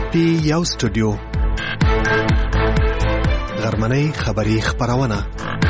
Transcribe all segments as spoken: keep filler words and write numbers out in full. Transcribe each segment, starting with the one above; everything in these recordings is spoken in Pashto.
پی یو سټوډیو غرمنۍ خبری خبرونه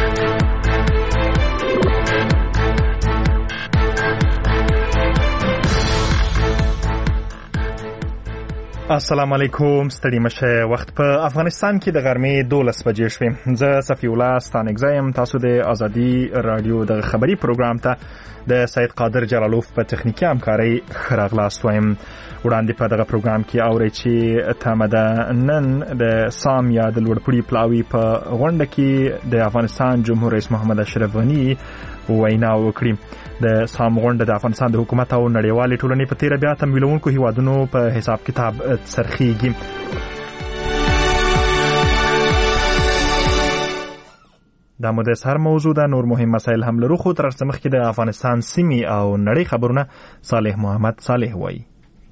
السلام علیکم. ستړي مشه. وخت په افغانستان کې د غرمې دولس بجې شوې. زه صفی الله ستانګزایم. تاسو د ازادي رادیو د خبري پروګرام ته د سید قادر جلالوف په تخنیکی همکاري خراغلاست وایم. وړاندې په دغه پروګرام کې اورئ چې تمه نن د سام یا د لوړپوړي پلاوي په غونډه کې د افغانستان جمهور رئیس محمد اشرف غنی وینا وکړي. د سام غونډه د افغانستان د حکومت او نړیوالې ټولنې په تیر بیا تمویلونکو هیوادونو په حساب کتاب سرخیږي. دا مو د سر موضوع ده. نور مهم مسایل هم لرو، خو تر څه مخکې د افغانستان سیمې او نړۍ خبرونه صالح محمد صالح وایي.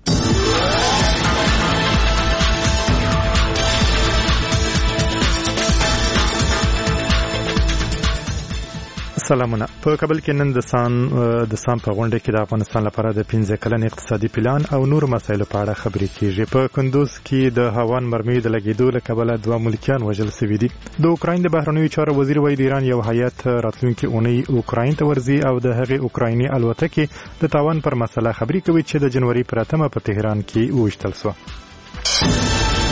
سلامونه. په کابل کې نن د سان د سام په غونډه کې د افغانستان لپاره د پنځه کلن اقتصادي پلان او نور مسایلو په اړه خبرې کیږي. په کندوز کې د هاوان مرمۍ د لګیدو له کبله دوه ملکیان وژل شوي دي. د اوکراین د بهرنیو چارو وزیر وایي د ایران یو هیئت راتلونکي اونۍ اوکراین ته ورځي او د هغې اوکرایني الوتکې د تاوان پر مسله خبرې کوي چې د جنوري پر اتمه په تهران کې وویشتل شوه.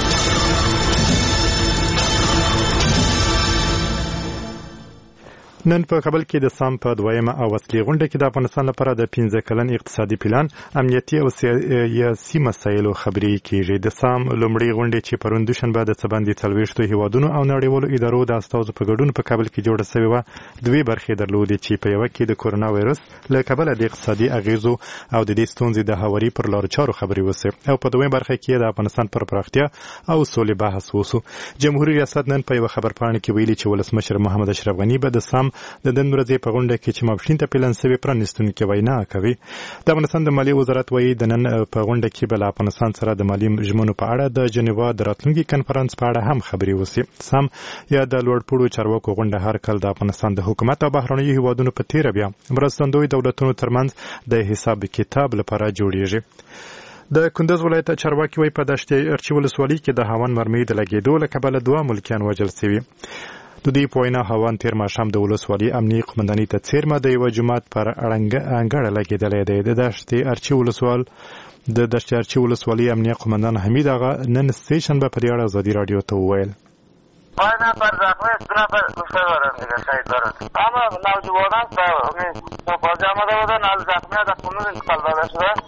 نن په کابل کې د سام په دویمه او اصلي غونډه کې د افغانستان لپاره د پنځه کلن اقتصادي پلان، امنیتي او سیاسي مسایلو خبرې کیږي. د سام لومړۍ غونډه چې پرون دوشنبه د څبندې څلوېښتو هیوادونو او نړیوالو ادارو د استازو په ګډون په کابل کې جوړه شوې وه، دوې برخې درلودې چې په یوه کې د کورونا وایرس له کبله د اقتصادي اغیزو او د دې ستونزې د هواري پر لارو چارو خبرې وسوې او په دویمه برخه کې د افغانستان پر پراختیا او سولې بحث وسو. جمهوریت ریاست نن په یوه خبرپاڼه کې ویلي چې ولسمشر محمد اشرف غنی به د سام د نن ورځې په غونډه کې چې ماپښین ته پلان شوې پرانیستونکې وینا کوي. د افغانستان د مالیې وزارت وایي د نن په غونډه کې به له افغانستان سره د مالي ژمنو په اړه د جنیوا د راتلونکي کنفرانس په اړه هم خبرې وسي. سام یا د لوړپوړو چارواکو غونډه هر کال د افغانستان د حکومت او بهرنیو هیوادونو په تیره بیا مرستندوی دولتونو ترمنځ د حساب کتاب لپاره جوړیږي. د کندوز ولایت چارواکي وایي په دشت ارچي ولسوالۍ کې د هاوان مرمۍ د لګېدو له کبله دوه ملکیان وژل شوي. د دې په وینا هاوان تیر ماښام د ولسوالۍ امنیي قومندانۍ ته څیرمه د یوه جومات پر انګړه لګېدلی دی. د دشت ارچي ولسوال د دشت ارچي ولسوالۍ امنیه قومندان حمید آغا نن سه شنبه په دې اړه ازادي راډیو ته وویل. پای نفر زخمی دو نفر کشته دارن دیگه، شهید دارن. اما نوجوانان با بازی آمده بودن، از زخمی از خونون انتقال داده شده.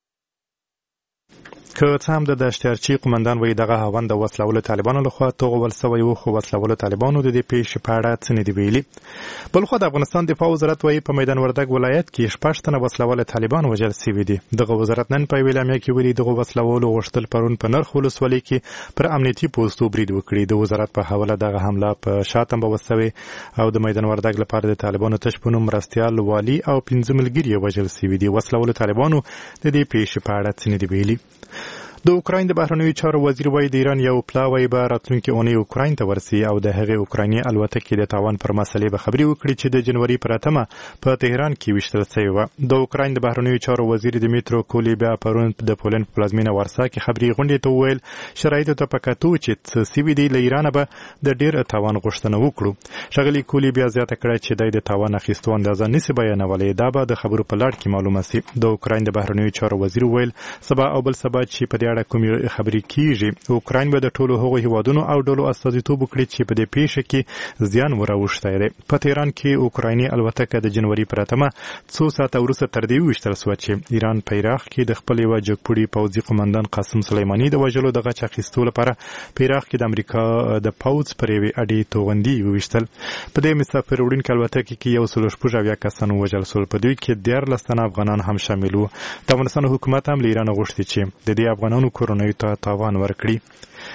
که څه هم د دشت ارچي قومندان وایي دغه هاوند د وسلهوالو طالبانو لخوا توغول سوی و، خو وسلهوالو طالبانو د دې پیښې په اړه څه نه دي ویلي. بلخوا د افغانستان دفاع وزارت وایي په میدان وردګ ولایت کې شپږ تنه وسلهوال طالبان وژل شوي دي. دغه وزارت نن په یوه اعلامیه کې ویلي دغه وسلهوالو غوښتل پرون په نرخ ولسوالۍ کې پر امنیتي پوستو برید وکړي. د وزارت په حواله دغه حمله په شاتم وسوي او د میدان وردګ لپاره د طالبانو تش په نوم مرستیال والي او پنځه ملګري وژل شوي دي. وسلهوالو طالبانو د دې پیښې په اړه څه نه دي ویلي. د اوکراین د بهرنیو چارو وزیر وایي د ایران یو پلاوی به راتلونکي اونۍ اوکراین ته ورسي او د هغې اوکرایني الوتکې د تاوان پر مسلې به خبرې وکړي چې د جنوري پر اتمه په تهران کې ویشتل شوې وه. د اوکراین د بهرنیو چارو وزیر دمیترو کولیبا پرون د پولنډ په پلازمینه وارسا کې خبري غونډې ته وویل شرایطو ته په کتو چې څه سوي دي له ایرانه به د ډېر تاوان غوښتنه وکړو. ښاغلي کولیبا زیاته کړه چې دی د تاوان اخیستو اندازه نسي بیانولی، دا به د خبرو په لړ کې معلومه سي. د اوکراین د بهرنیو چارو وزیر وویل سبا او بل سبا چې په دې اړه کومې خبرې کیږي اوکراین به د ټولو هغو هیوادونو او ډلو استازیتوب وکړي چې په دې پیښه کې زیان وراوښتی دی. په تهران کې اوکرایني الوتکه د جنوري پر اتمه څو ساعته وروسته تر دې وویشتل شوه چې ایران په عراق کې د خپل یوه جګپوړي پوځي قمندان قاسم سلیماني د وژلو د غچ اخیستو لپاره په عراق کې د امریکا د پوځ پر یوې اډې توغندي وویشتل. په دې مسافر وړونکي الوتکې کې یو سل شپږ اویا کسان ووژل شول، په دوی کې دیارلس تنه افغانان هم شامل وو. د افغانستان حکومت هم له ایران غوښتي چې د دې افغانانو کورنیو ته تاوان ورکړي.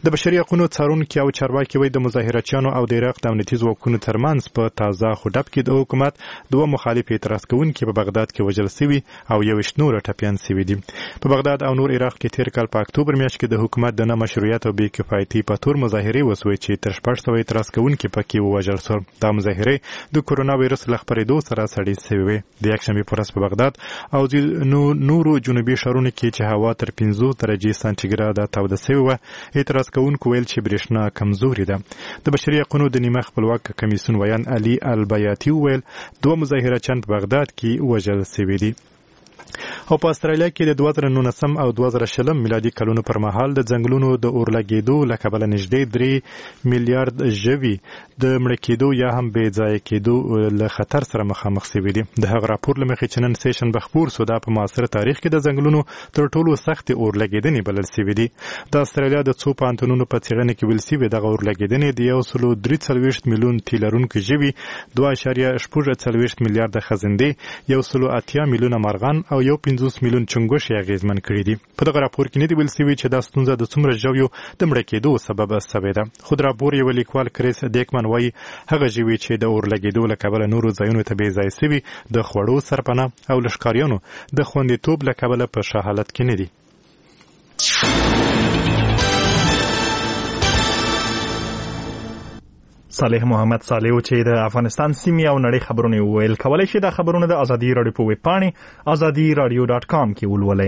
د بشري حقوقو څارونکي او چارواکي وایي د مظاهرچیانو او د عراق د امنیتي ځواکونو ترمنځ په تازه خډب کې د حکومت دوه مخالف اعتراض کوونکي په بغداد کې وژل شوي او یویشت نور ټپیان شوي دي. په بغداد او نور عراق کې تیر کال په اکتوبر میاشت کې د حکومت د نه مشروعیت او بې کفایتي په تور مظاهرې وسوې چې تر شپږ سوه اعتراض کوونکي پکې ووژل شول. دا مظاهرې د کورونا وایرس له خپرېدو سره سړې شوې وې. د یکشنبې په ورځ په بغداد او نورو جنوبي ښارونو کې چې هوا تر پنځوس درجې سانتیګراده توده شوې وه، اعتراض کوونکو ویل چې برېښنا کمزورې ده. د بشري حقوقو د نیمه خپلواک کمیسیون ویان علي البیاتي وویل دوه مظاهرچیان په بغداد کې وژل شوي دي. او په استرالیا کې د دوه زره نولسم او دوه زره شلم میلادي کلونو پر مهال د ځنګلونو د اورلګېدو له کبله نږدې درې میلیارډ ژوي د مړه کېدو یا هم بې ځایه کېدو له خطر سره مخامخ شوي دي. د هغه راپور له مخې چې نن سیشنبه خپور سو، دا په معاصر تاریخ کې د ځنګلونو تر ټولو سختې اورلګېدنې بلل شوي دي. د استرالیا د څو پوهنتونونو په څېړنه کې ویل شوي دغه اورلګېدنې د یو سلو درې څلوېښت میلیون تي لرونکي ژوي، دوه اعشاریه شپږ څلوېښت میلیارده خزندې، یو سلو اتیا میلیونه مرغان او یو پنځوس میلیون چنګوښې اغېزمن کړي دي. په دغه راپور کې نه دي ویل شوي چې دا ستونزه د څومره ژویو د مړه کېدو سبب شوې ده. خو د راپور یو لیکوال کریس دیکمن وایي هغه ژوي چې د اورلګېدو له کبله نورو ځایونو ته بې ځایه شوي د خوړو سرپناه او له ښکاریانو د خوندیتوب له کبله په ښه حالت کې نه دي. صالح محمد صالح چې د افغانستان سیمې او نړۍ خبرونه وویل. کولی شي دا خبرونه د ازادي راډیو په ویب پاڼې ازادي راډیو ډاټ کام کې ولولئ.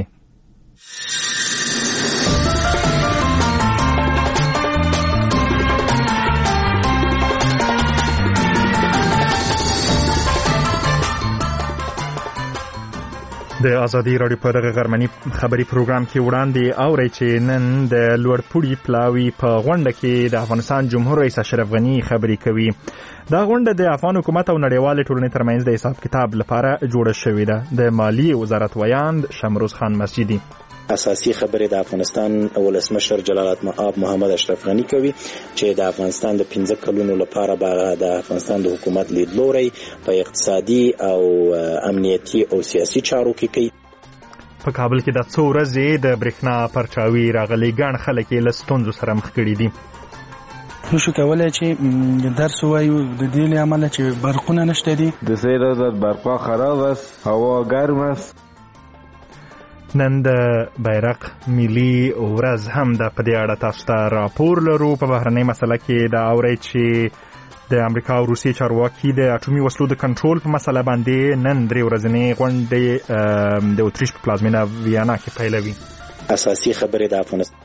د ازادي راډیو په دغه غرمني خبري پروګرام کې وړاندې اورئ چې نن د لوړپوړي پلاوي په غونډه کې د افغانستان جمهور رئیس اشرف غني خبرې کوي. دا غونډه د افغان حکومت او نړیوالې ټولنې ترمنځ د حساب کتاب لپاره جوړه شوې ده. د مالیې وزارت ویاند شمروز خان مسجدي اساسي خبرې د افغانستان ولسمشر جلال المآب محمد اشرف غني کوي چې د افغانستان د پنځه کلونو لپاره به د افغانستان د حکومت لیدلوری په اقتصادي او امنیتي او سیاسي چارو کې کوي. په کابل کې د څو ورځې د برېښنا پرچاوي راغلي ګڼ خلک یې له ستونزو سره مخ کړي دي. نشو کولای چې درس وایو د دې له امله چې برقونه نشته دي. د سه ورځې برقا خراب است، هوا ګرم است. نن د بیرق ملي ورځ هم د په دې اړه تاسو ته راپور لرو. په بهرنۍ مسله کې دا اورئ چې د امریکا او روسیې چارواکي د اټومي وسلو د کنټرول په مسله باندې نن درې ورځنۍ غونډې د اتریش په پلازمینه ویانا کې پیلوي. اساسي خبرې د افغانستان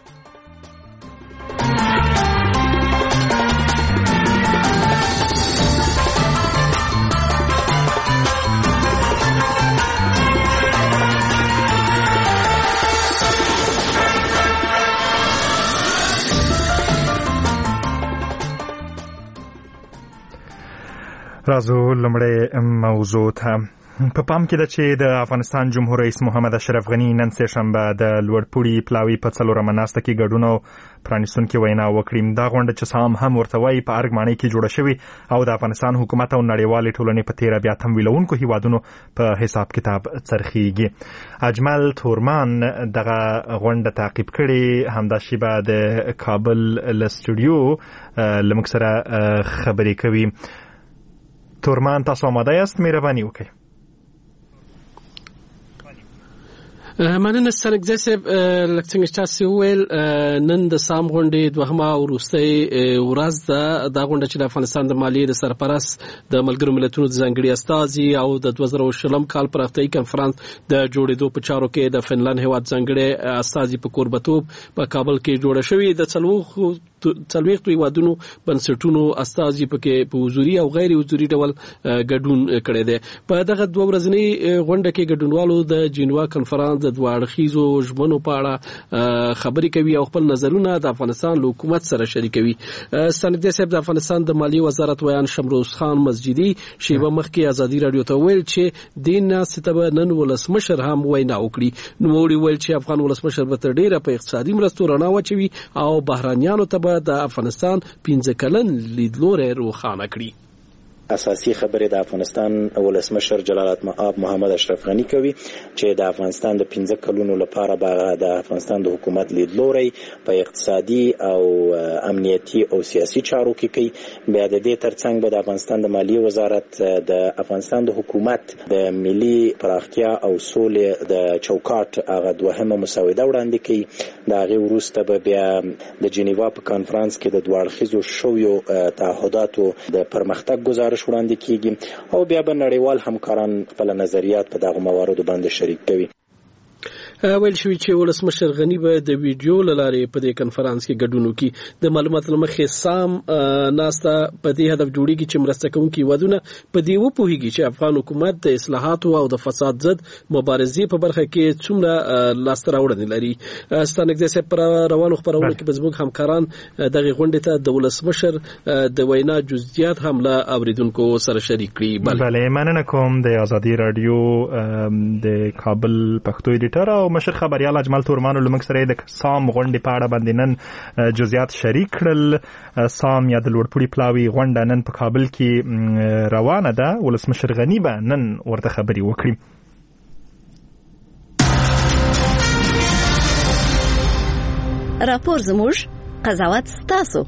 راځو لمړی موضوع ته. په پام کې ده چې د افغانستان جمهور رئیس محمد اشرف غني نن سهشنبه د لوړپوړي پلاوي په څلورمه ناسته کې ګډون او پرانیستونکې وینا وکړي. دا غونډه چې سام هم ورته وایي په ارګ ماڼۍ کې جوړه شوې او د افغانستان حکومت او نړیوالې ټولنې په تیره بیا تم ویلونکو هیوادونو په حساب کتاب څرخیږي. اجمل تورمان دغه غونډه تعقیب کړي، همداشي به د کابل له سټوډیو له موږ سره خبرې کوي. تورمان تاسو آماده یاست؟ مهرباني وکړئ. مننه سرګزی صاحب. لکه څنګه چې تاسو وویل نن د سام غونډې دوهمه او وروستۍ ورځ ده. دا غونډه چې د افغانستان د مالیې د سرپرست د ملګرو ملتونو د ځانګړي استازي او د دوه زره شلم کال پر هفتهیي کنفرانس د جوړېدو په چارو کې د فنلند هیواد ځانګړي استازي په کوربتوب په کابل کې جوړه شوې. د څلوېښتو څلوېښتو هیوادونو بنسټونو استازي پکې په حضوري او غیر حضوري ډول ګډون کړی دی. په دغه دوه ورځنۍ غونډه کې ګډونوالو د جنیوا کنفرانس د دوه اړخیزو ژمنو په اړه خبرې کوي او خپل نظرونه د افغانستان له حکومت سره شریکوي. ستانکزی صاحب د افغانستان د مالیې وزارت ویان شمروز خان مسجدي شیبه مخکې ازادي راډیو ته ویل چې دین ناستې ته به نن ولسمشر هم وینا وکړي. نوموړي ویل چې افغان ولسمشر به تر ډیره په اقتصادي مرستو رڼا واچوي او بهرانیانو ته به د افغانستان پنځه کلن لیدلوری روښانه کړي. اساسي خبرې د افغانستان ولسمشر جلال المآب محمد اشرف غنی کوي چې د افغانستان د پنځه کلونو لپاره به د افغانستان د حکومت لیدلوري په اقتصادي او امنیتي او سیاسي چارو کې کوي. بیا د دې ترڅنګ به د افغانستان د مالیې وزارت د افغانستان د حکومت د ملي پراختیا او سولې د چوکاټ هغه دوهمه مسوده وړاندې کوي. د هغې وروسته به بیا د جنیوا په کانفرانس کې د دوه اړخیزو شویو تعهداتو د پرمختګ گزارش وړاندې کیږي او بیا به نړیوال همکاران خپل نظریات په دغه مواردو باندې شریک کوي. ویل شوی چې ولسمشر غنی به د ویډیو لارې په دې کنفرانس کې ګډون وکړي. د معلوماتو مخې سام ناستا په دې هدف جوړیږي چې مرسته کوونکي ودونه په دې وپوهیږي چې افغان حکومت د اصلاحاتو او د فساد ضد مبارزې په برخه کې څومره لاسته راوړنې لري. ستانګ د پر روانو خبرونو کې بزموږ همکاران دغه غونډې ته د ولسمشر د وینا جزئیات هم له اوریدونکو سره شریک کړي. بله مننه کوم د ازادي رادیو د کابل پښتو ایډیټر او مشر خبريال اجمل تورمانو لمک سره د سام غونډې په اړه باندې نن جزئیات شریک کړل. سام یا د لوړپوړي پلاوي غونډه نن په کابل کې روانه ده. ولسمشر غنی به نن ورته خبري وکړي. راپور زموږ قضاوت ستاسو.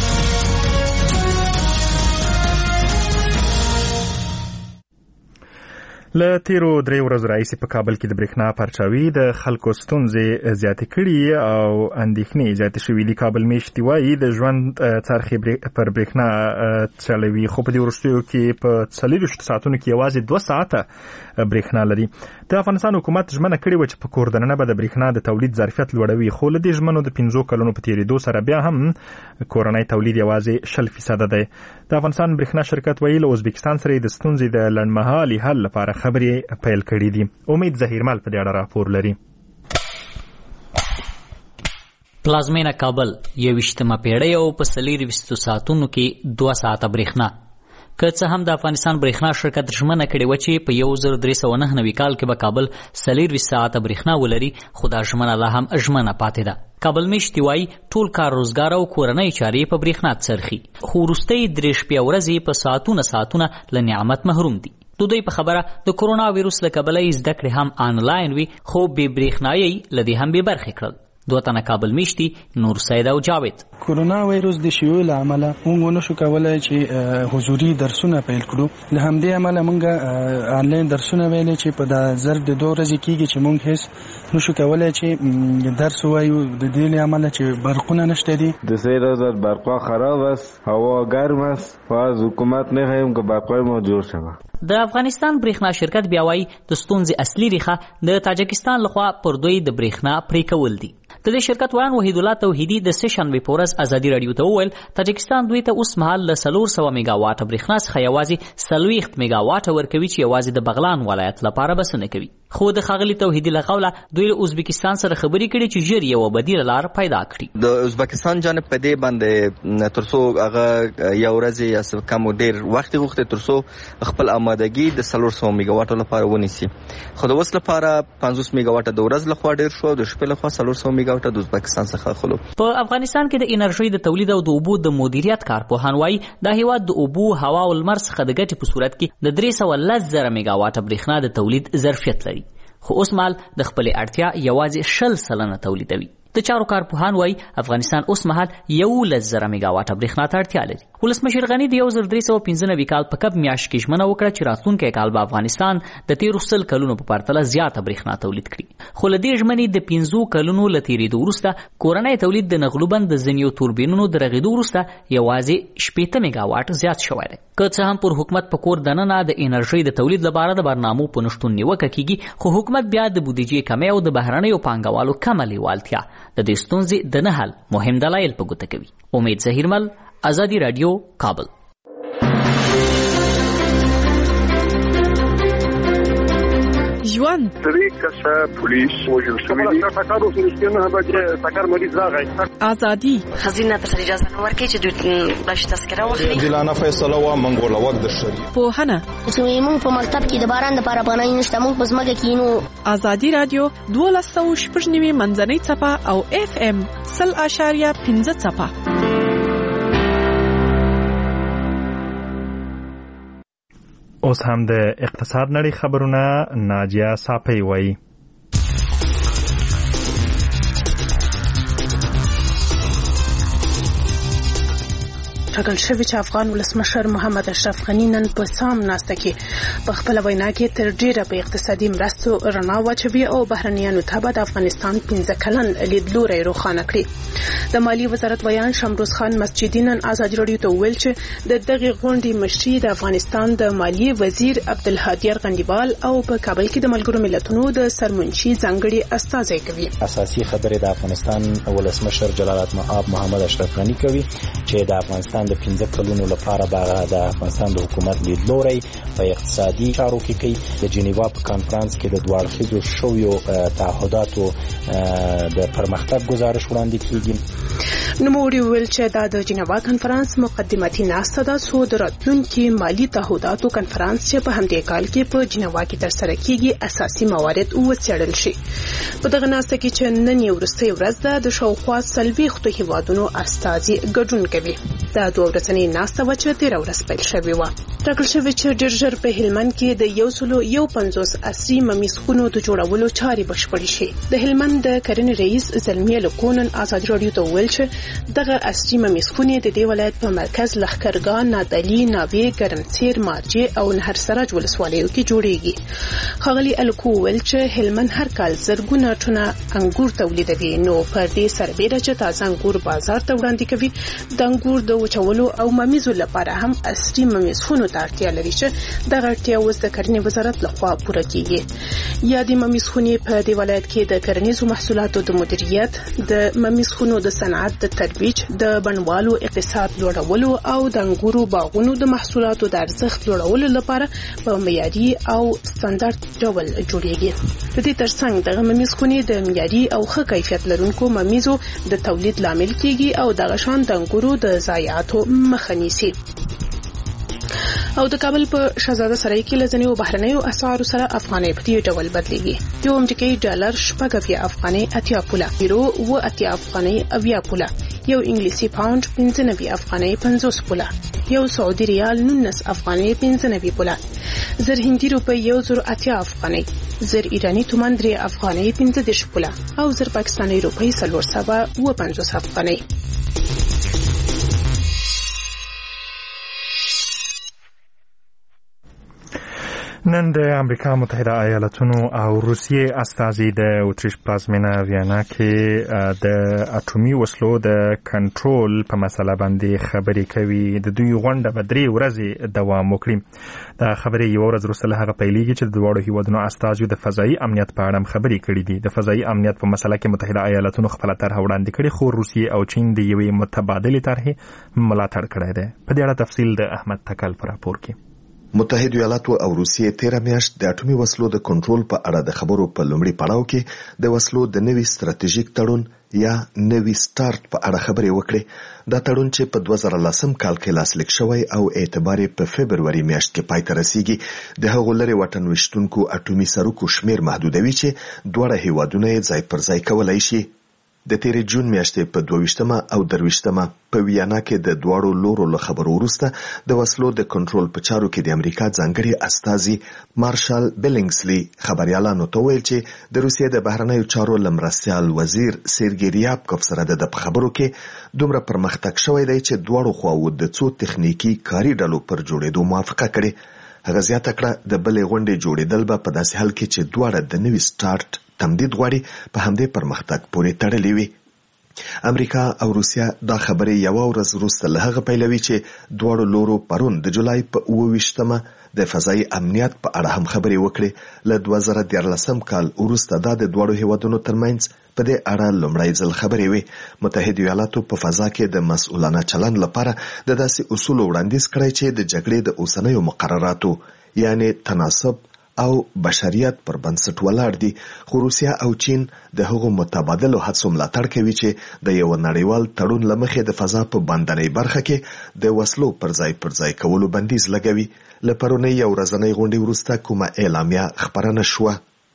له تیرو درې ورځو راهیسې په کابل کې د برېښنا پرچاوي د خلکو ستونزې زیاتې کړي او اندېښنې زیاتې شوي دي. کابل میشتي وایي د ژوند څرخې پر برېښنا چلوي خو په دې وروستیو کې په څلوېښتو ساعتونو کې یوازې دوه ساعته برېښنا لري. د افغانستان حکومت ژمنه کړې وه چې په کور دننه به د برېښنا د تولید ظرفیت لوړوي خو له دې ژمنو د پنځو کلونو په تېرېدو سره بیا هم کورنی تولید یوازې شل فیصده دی. د افغانستان برېښنا شرکت وایي له ازبکستان سره د ستونزې د لنډمهالي حل لپاره خبرې پیل کړې دي. امید ظهیرمل په دې اړه راپور لري. پلازمینه کابل یوویشتمه پیړۍ او په څلېرویشتو ساعتونو کې دوه ساعته برېښنا. که څه هم د افغانستان برېښنا شرکت ژمنه کړې وه چې په یو زر درې سوه نهه نوي کال کې به کابل څلېرویشت ساعته برېښنا ولري خو دا ژمنه لا هم ژمنه پاتې ده. کابل میشتي وایي ټول کار روزګار او کورنۍ چارې په برېښنا څرخي خو وروستۍ درې شپې ورځې په ساعتونه ساعتونه له نعمت محروم دي. د دوی په خبره د کرونا ویروس له کبله یې زده کړې هم آنلاین وي خو بې برېښنایي له دې هم بې برخې کړل. دوه تنه کابل میشتي نور سید او جاوید. کرونا وایروس د شیوع له امله موږ نشو کولای چې حضوري درسونه پیل کړو. له همدې امله موږ آنلاین درسونه ویلې چې په د زر د دوه ورځې کېږي چې موږ هیڅ نشو کولای چې درس وایو د دې له امله چې برقونه نشته دي. د سه روز برقا خراب است، هوا گرم است و از حکومت می‌خواهیم که برقای ما جور شود. د افغانستان برېښنا شرکت بیا وایي د ستونزې اصلي ریښه د تاجکستان لخوا پر دوی د برېښنا پرې کول دي. د دې شرکت ویان وحید الله توحیدي د سه شنبې په ورځ ازادي راډیو ته وویل تاجکستان دوی ته اوس مهال له څلور سوه میګا واټه برېښنا څخه یوازې څلوېښت میګا واټه ورکوي چې یوازې د بغلان ولایت لپاره بسنه کوي. خو د ښاغلي توحیدي له قوله دوی له ازبکستان سره خبرې کړي چې ژر یوه بدیله لار پیدا کړي. د ازبکستان جانب په دې باندې تر څو هغه یو ورځ یا څه کم ډېر وخت غوښتي تر څو خپل آمادګي د څلور سوه میګا واټو لپاره ونیسي. خو د اوس لپاره پنځوس میګا واټه د ورځ لخوا ډېر شو، د شپې لخوا څلور سوه میګا واټه د ازبکستان څخه خلو. په افغانستان کې د انرژۍ د تولید او د اوبو د مدیریت کارپوهان وایي دا هیواد د اوبو، هوا او لمر څخه د ګټې په صورت کې د درې سوه لس زره میګا واټه برېښنا د تولید ظرفیت لري خو اوس مهال د خپلې اړتیا یوازې شل سلنه تولیدوي. د چارو کارپوهان وایي افغانستان اوس مهال یولس زره میګا واټه برېښنا ته اړتیا لري. ولسمشر غني د یو زر درې سوه پنځه نوي کال په کب میاشت کې ژمنه وکړه چې راتلونکی کال به افغانستان د تېرو سل کلونو په پرتله زیاته برېښنا تولید کړي. خو له دې ژمنې د پنځو کلونو له تېرېدو وروسته کورنی تولید د نغلوبند د ځینو توربینونو د رغېدو وروسته یوازې شپېته میګا واټ زیات شوی دی. که څه هم پر حکومت په کور دننه د انرژۍ د تولید لپاره د برنامو په نشتون نیوکه کېږي خو حکومت بیا د بودیجې کمی او د بهرنیو پانګوالو کمه لیوالتیا د دې ستونزې د نه حل مهم دلایل په ګوته کوي. امید ظهیرمل، ازادي رادیو، کابل. ژوند درې کسه پولیس وژل شوي دي. ټکر اوس نږدې نه بجې ټکر مریض راغی. ازادي خزینه ته اجازه نه ورکړي چې دوی باش تذکره واخلي. عادلانه فیصله و منګول وخت د شری. پوهنه زموږ په مکتب کې د باران لپاره پناه نشته، موږ په ځمکه کې نو. ازادي رادیو دولس سوه شپږ نوي منځنۍ څپه او اف ام سل اشاریه پنځه څپه. اوس هم د اقتصاد نړۍ خبرونه ناجیه صافی وایي. ټاکل شوی چې افغان ولسمشر محمد اشرف غني نن په سام ناسته کې په خپل وینا کې تر ډیره په اقتصادي مرستو رڼا واچوي او بهرنیانو ته به د افغانستان پنځه کلن لیدلوری روښانه کړي. د مالی وزارت ویان شمروز خان مسجدي نن ازادي راډیو ته ویل چې د دغه غونډې مشري د افغانستان د مالی وزیر عبدالهادي ارغندیوال او په کابل کې د ملګرو ملتونو د سرمنشي ځانګړي استازي کوي. اساسي خبره د افغانستان ولسمشر جلال المآب محمد اشرف غني کوي چې د افغانستان د پنځه کلونو لپاره باغ د افغانستان د حکومت لیدلوری په اقتصادي چارو کې کوي. د جنیوا په کانفرنس کې د دوه اړخیزو شویو تعهداتو د پرمختګ گزارش وړاندې کیږي. نوموړي ویل چې دا د جنیوا کانفرنس مقدمتي ناسته ده څو د راتلونکي مالی تعهداتو کانفرنس چې په همدې کال کې په جنیوا کې ترسره کیږي اساسي موارد وڅېړل شي. په دغه ناسته کې چې نن یې وروستۍ ورځ ده د شاوخوا څلوېښتو هیوادونو استازي ګډون کوي. دا دوه ورځنۍ ناسته وه چې تېره ورځ پیل شوې وه. ټاکل شوې چې ډېر ژر په هلمند کې د یو سلو یو پنځوس عصري ممیز خونو د جوړولو چارې بشپړې شي. د هلمند د کرنې رئیس زلمیه لکونن ازادي راډیو ته وویل چې دغه عصري ممیز خونې د دې ولایت په مرکز لښکرګاه، نادعلي، ناوې، ګرمسیر، مارجې او نهر سراج ولسوالیو کې جوړیږي. ښاغلي الکو وویل چې هلمند هر کال زرګونه ټنه انګور تولیدوي، نو پر دې سربېره چې تازه انګور بازار ته وړاندې کوي د انګور د وچولو او ممیزو لپاره هم عصري ممیز خونو ته اړتیا لري چې دغه اړتیا اوس د کرنې وزارت لخوا پوره کیږي. یا د ممیز خونې په دې ولایت کې د کرنیزو محصولاتو د مدیریت، د ممیز خونو د صنعت د ترویج، د بڼوالو اقتصاد لوړولو او د انګورو باغونو د محصولاتو د ارزښت لوړولو لپاره په معیاري او ستاندرد ډول جوړیږي. د دې ترڅنګ دغه ممیز خونې د معیاري او ښه کیفیت لرونکو ممیزو د تولید لامل کیږي او دغه شان د انګورو د ضایعاتو مخه نیسي. او د کابل په شهزاده سرای کې لزنیو بهرنیو اسعارو سره افغانۍ په دې ډول بدلیږي. یو امریکایي ډالر شپږ اتیا افغانۍ اتیا پوله، یورو اوه اتیا افغانۍ اویا پوله، یو انګلیسي پاوند پنځه نوي افغانۍ پنځوس پوله، یو سعودي ریال نولس افغانۍ پنځه نوي پوله، زر هندي روپۍ یو زر اتیا افغانۍ، زر ایرانی تومان درې افغانۍ پنځه دېرش پوله او زر پاکستاني روپۍ څلور سوه اوه پنځوس افغانۍ. نن د امریکا متحده ایالاتونو او روسیې استازي د اوتریش پلازمینه ویانا کې د اټومي وسلو د کنټرول په مسله باندې خبرې کوي. د دوی غونډه به درې ورځې دوام وکړي. دا خبرې یو ورځ وروسته له هغه پیلېږي چې د دواړو هیوادونو استازیو د فضایي امنیت په اړه خبرې کړې دي. د فضایي امنیت په مسله کې متحده ایالاتونو خپله طرحه وړاندې کړې، خو روسیې او چین د یوې متبادلې طرحې ملاتړ کړی دی. په دې اړه تفصیل د احمد تکل په راپور کې. متحده ایالاتو او روسیې تیره میاشت د اټومي وسلو د کنټرول په اړه د خبرو په لومړي پړاو کې د وسلو د نوي ستراتیژیک تړون یا نوي سٹارټ په اړه خبرې وکړې. دا تړون چې په دوه زره لسم کال کې لاسلیک شوی او اعتبار په فبروري میاشت کې پای ته رسیږي، د هغو لرې واټن ویشتونکو اټومي سرکو شمیر محدودوي چې دواړه هیوادونه یې ځای پر ځای کولای شي. د تیرې جون میاشتې په دوه ویشتمه او درویشتمه په ویانا کې د دواړو لورو له خبرو وروسته د وسلو د کنټرول په چارو کې د امریکا ځانګړي استازي مارشال بیلینګسلي خبريالانو ته ویل چې د روسیې د بهرنیو چارو لمرستیال وزیر سرګی ریابکوف سره د خبرو کې دومره پرمختګ شوی دی چې دواړو خواوو د څو تخنیکی کاري ډلو پر جوړېدو موافقه کړې. هغه زیاته کړه د بلې غونډې جوړېدل به په داسې حال کې چې دواړه د نوي سٹارټ تمدید غواړي په همدې پرمختګ پورې تړلې وي. امریکا او روسیا دا خبرې یو ورځ وروسته له هغه پیلوي چې دواړو لورو پرون د جولای په اوه ویشتمه د فضایي امنیت په اړه هم خبرې وکړې. له دوه زره دیارلسم کال وروسته دا د دواړو هیوادونو ترمنځ په دې اړه لومړی ځل خبرې وي. متحده ایالاتو په فضا کې د مسؤلانه چلند لپاره د داسې اصولو وړاندیز کړی چې د جګړې د اوسنیو مقرراتو یعنی تناسب او بشریت پر بنسټ ولاړ دي، خو روسیا او چین د هغو متبادلو هڅو ملاتړ کوي چې د یو نړیوال تړون له مخې د فضا په باندنۍ برخه کې د وسلو پر ځای پر ځای کولو بندیز لګوي. له پرونۍ یو ورځنۍ غونډې وروسته کومه اعلامیه خپره نه شوه.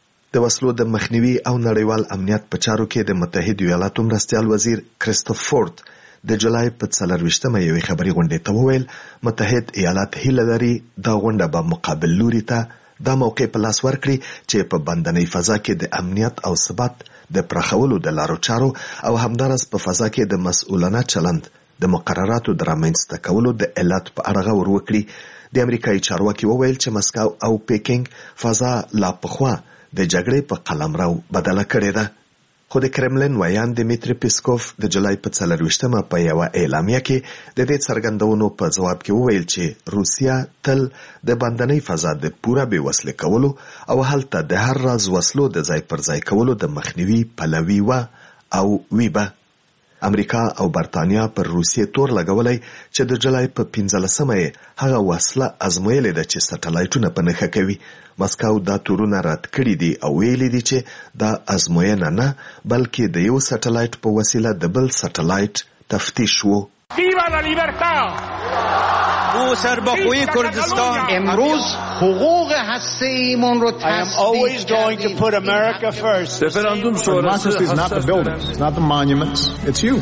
د وسلو د مخنیوي او نړیوال امنیت په چارو کې د متحده ایالاتو مرستیال وزیر کریستوف فورد د جولای په څلرویشتمه یوې خبري غونډې ته وویل متحد ایالات هیله لري دا غونډه به مقابل لوري ته دا موقع په لاس ورکړي چې په بندنۍ فضا کې د امنیت او ثبات د پراخولو د لارو چارو او همدارس په فضا کې د مسؤلانه چلند د مقرراتو د رامنځته کولو د علت په اړه غور وکړي. د امریکایي چارواکي وویل چې مسکو او پیکینګ فضا لا پخوا د جګړې په قلمرو بدله کړې ده. خو د کرملین ویان دمیتری پیسکوف د جولای په څلرویشتمه په یوه اعلامیه کې د دې څرګندونو په جواب کې وویل چې روسیا تل د بندنۍ فضا د پوره بې وسلې کولو او هلته د هر راز وسلو د ځای پر ځای کولو د مخنیوي پلوي و او وی به. امریکا او برتانیا پر روسیې تور لګولای چې د جولای په پنځلسمه یې هغه وسله ازمویلې ده چې سټلایټونه په نښه کوي. مسکو دا تورونه رد کړي دي او ویلي دي چې دا ازموینه نه بلکې د یو سټلایټ په وسیله د بل سټلایټ تفتیش وو. ویوا لا لیبرتا او سربخوی کردستان امروز حقوق هسته‌ایمون رو I am always going to put America first. Referendum sonrası is not the buildings, it's not the monuments, it's you.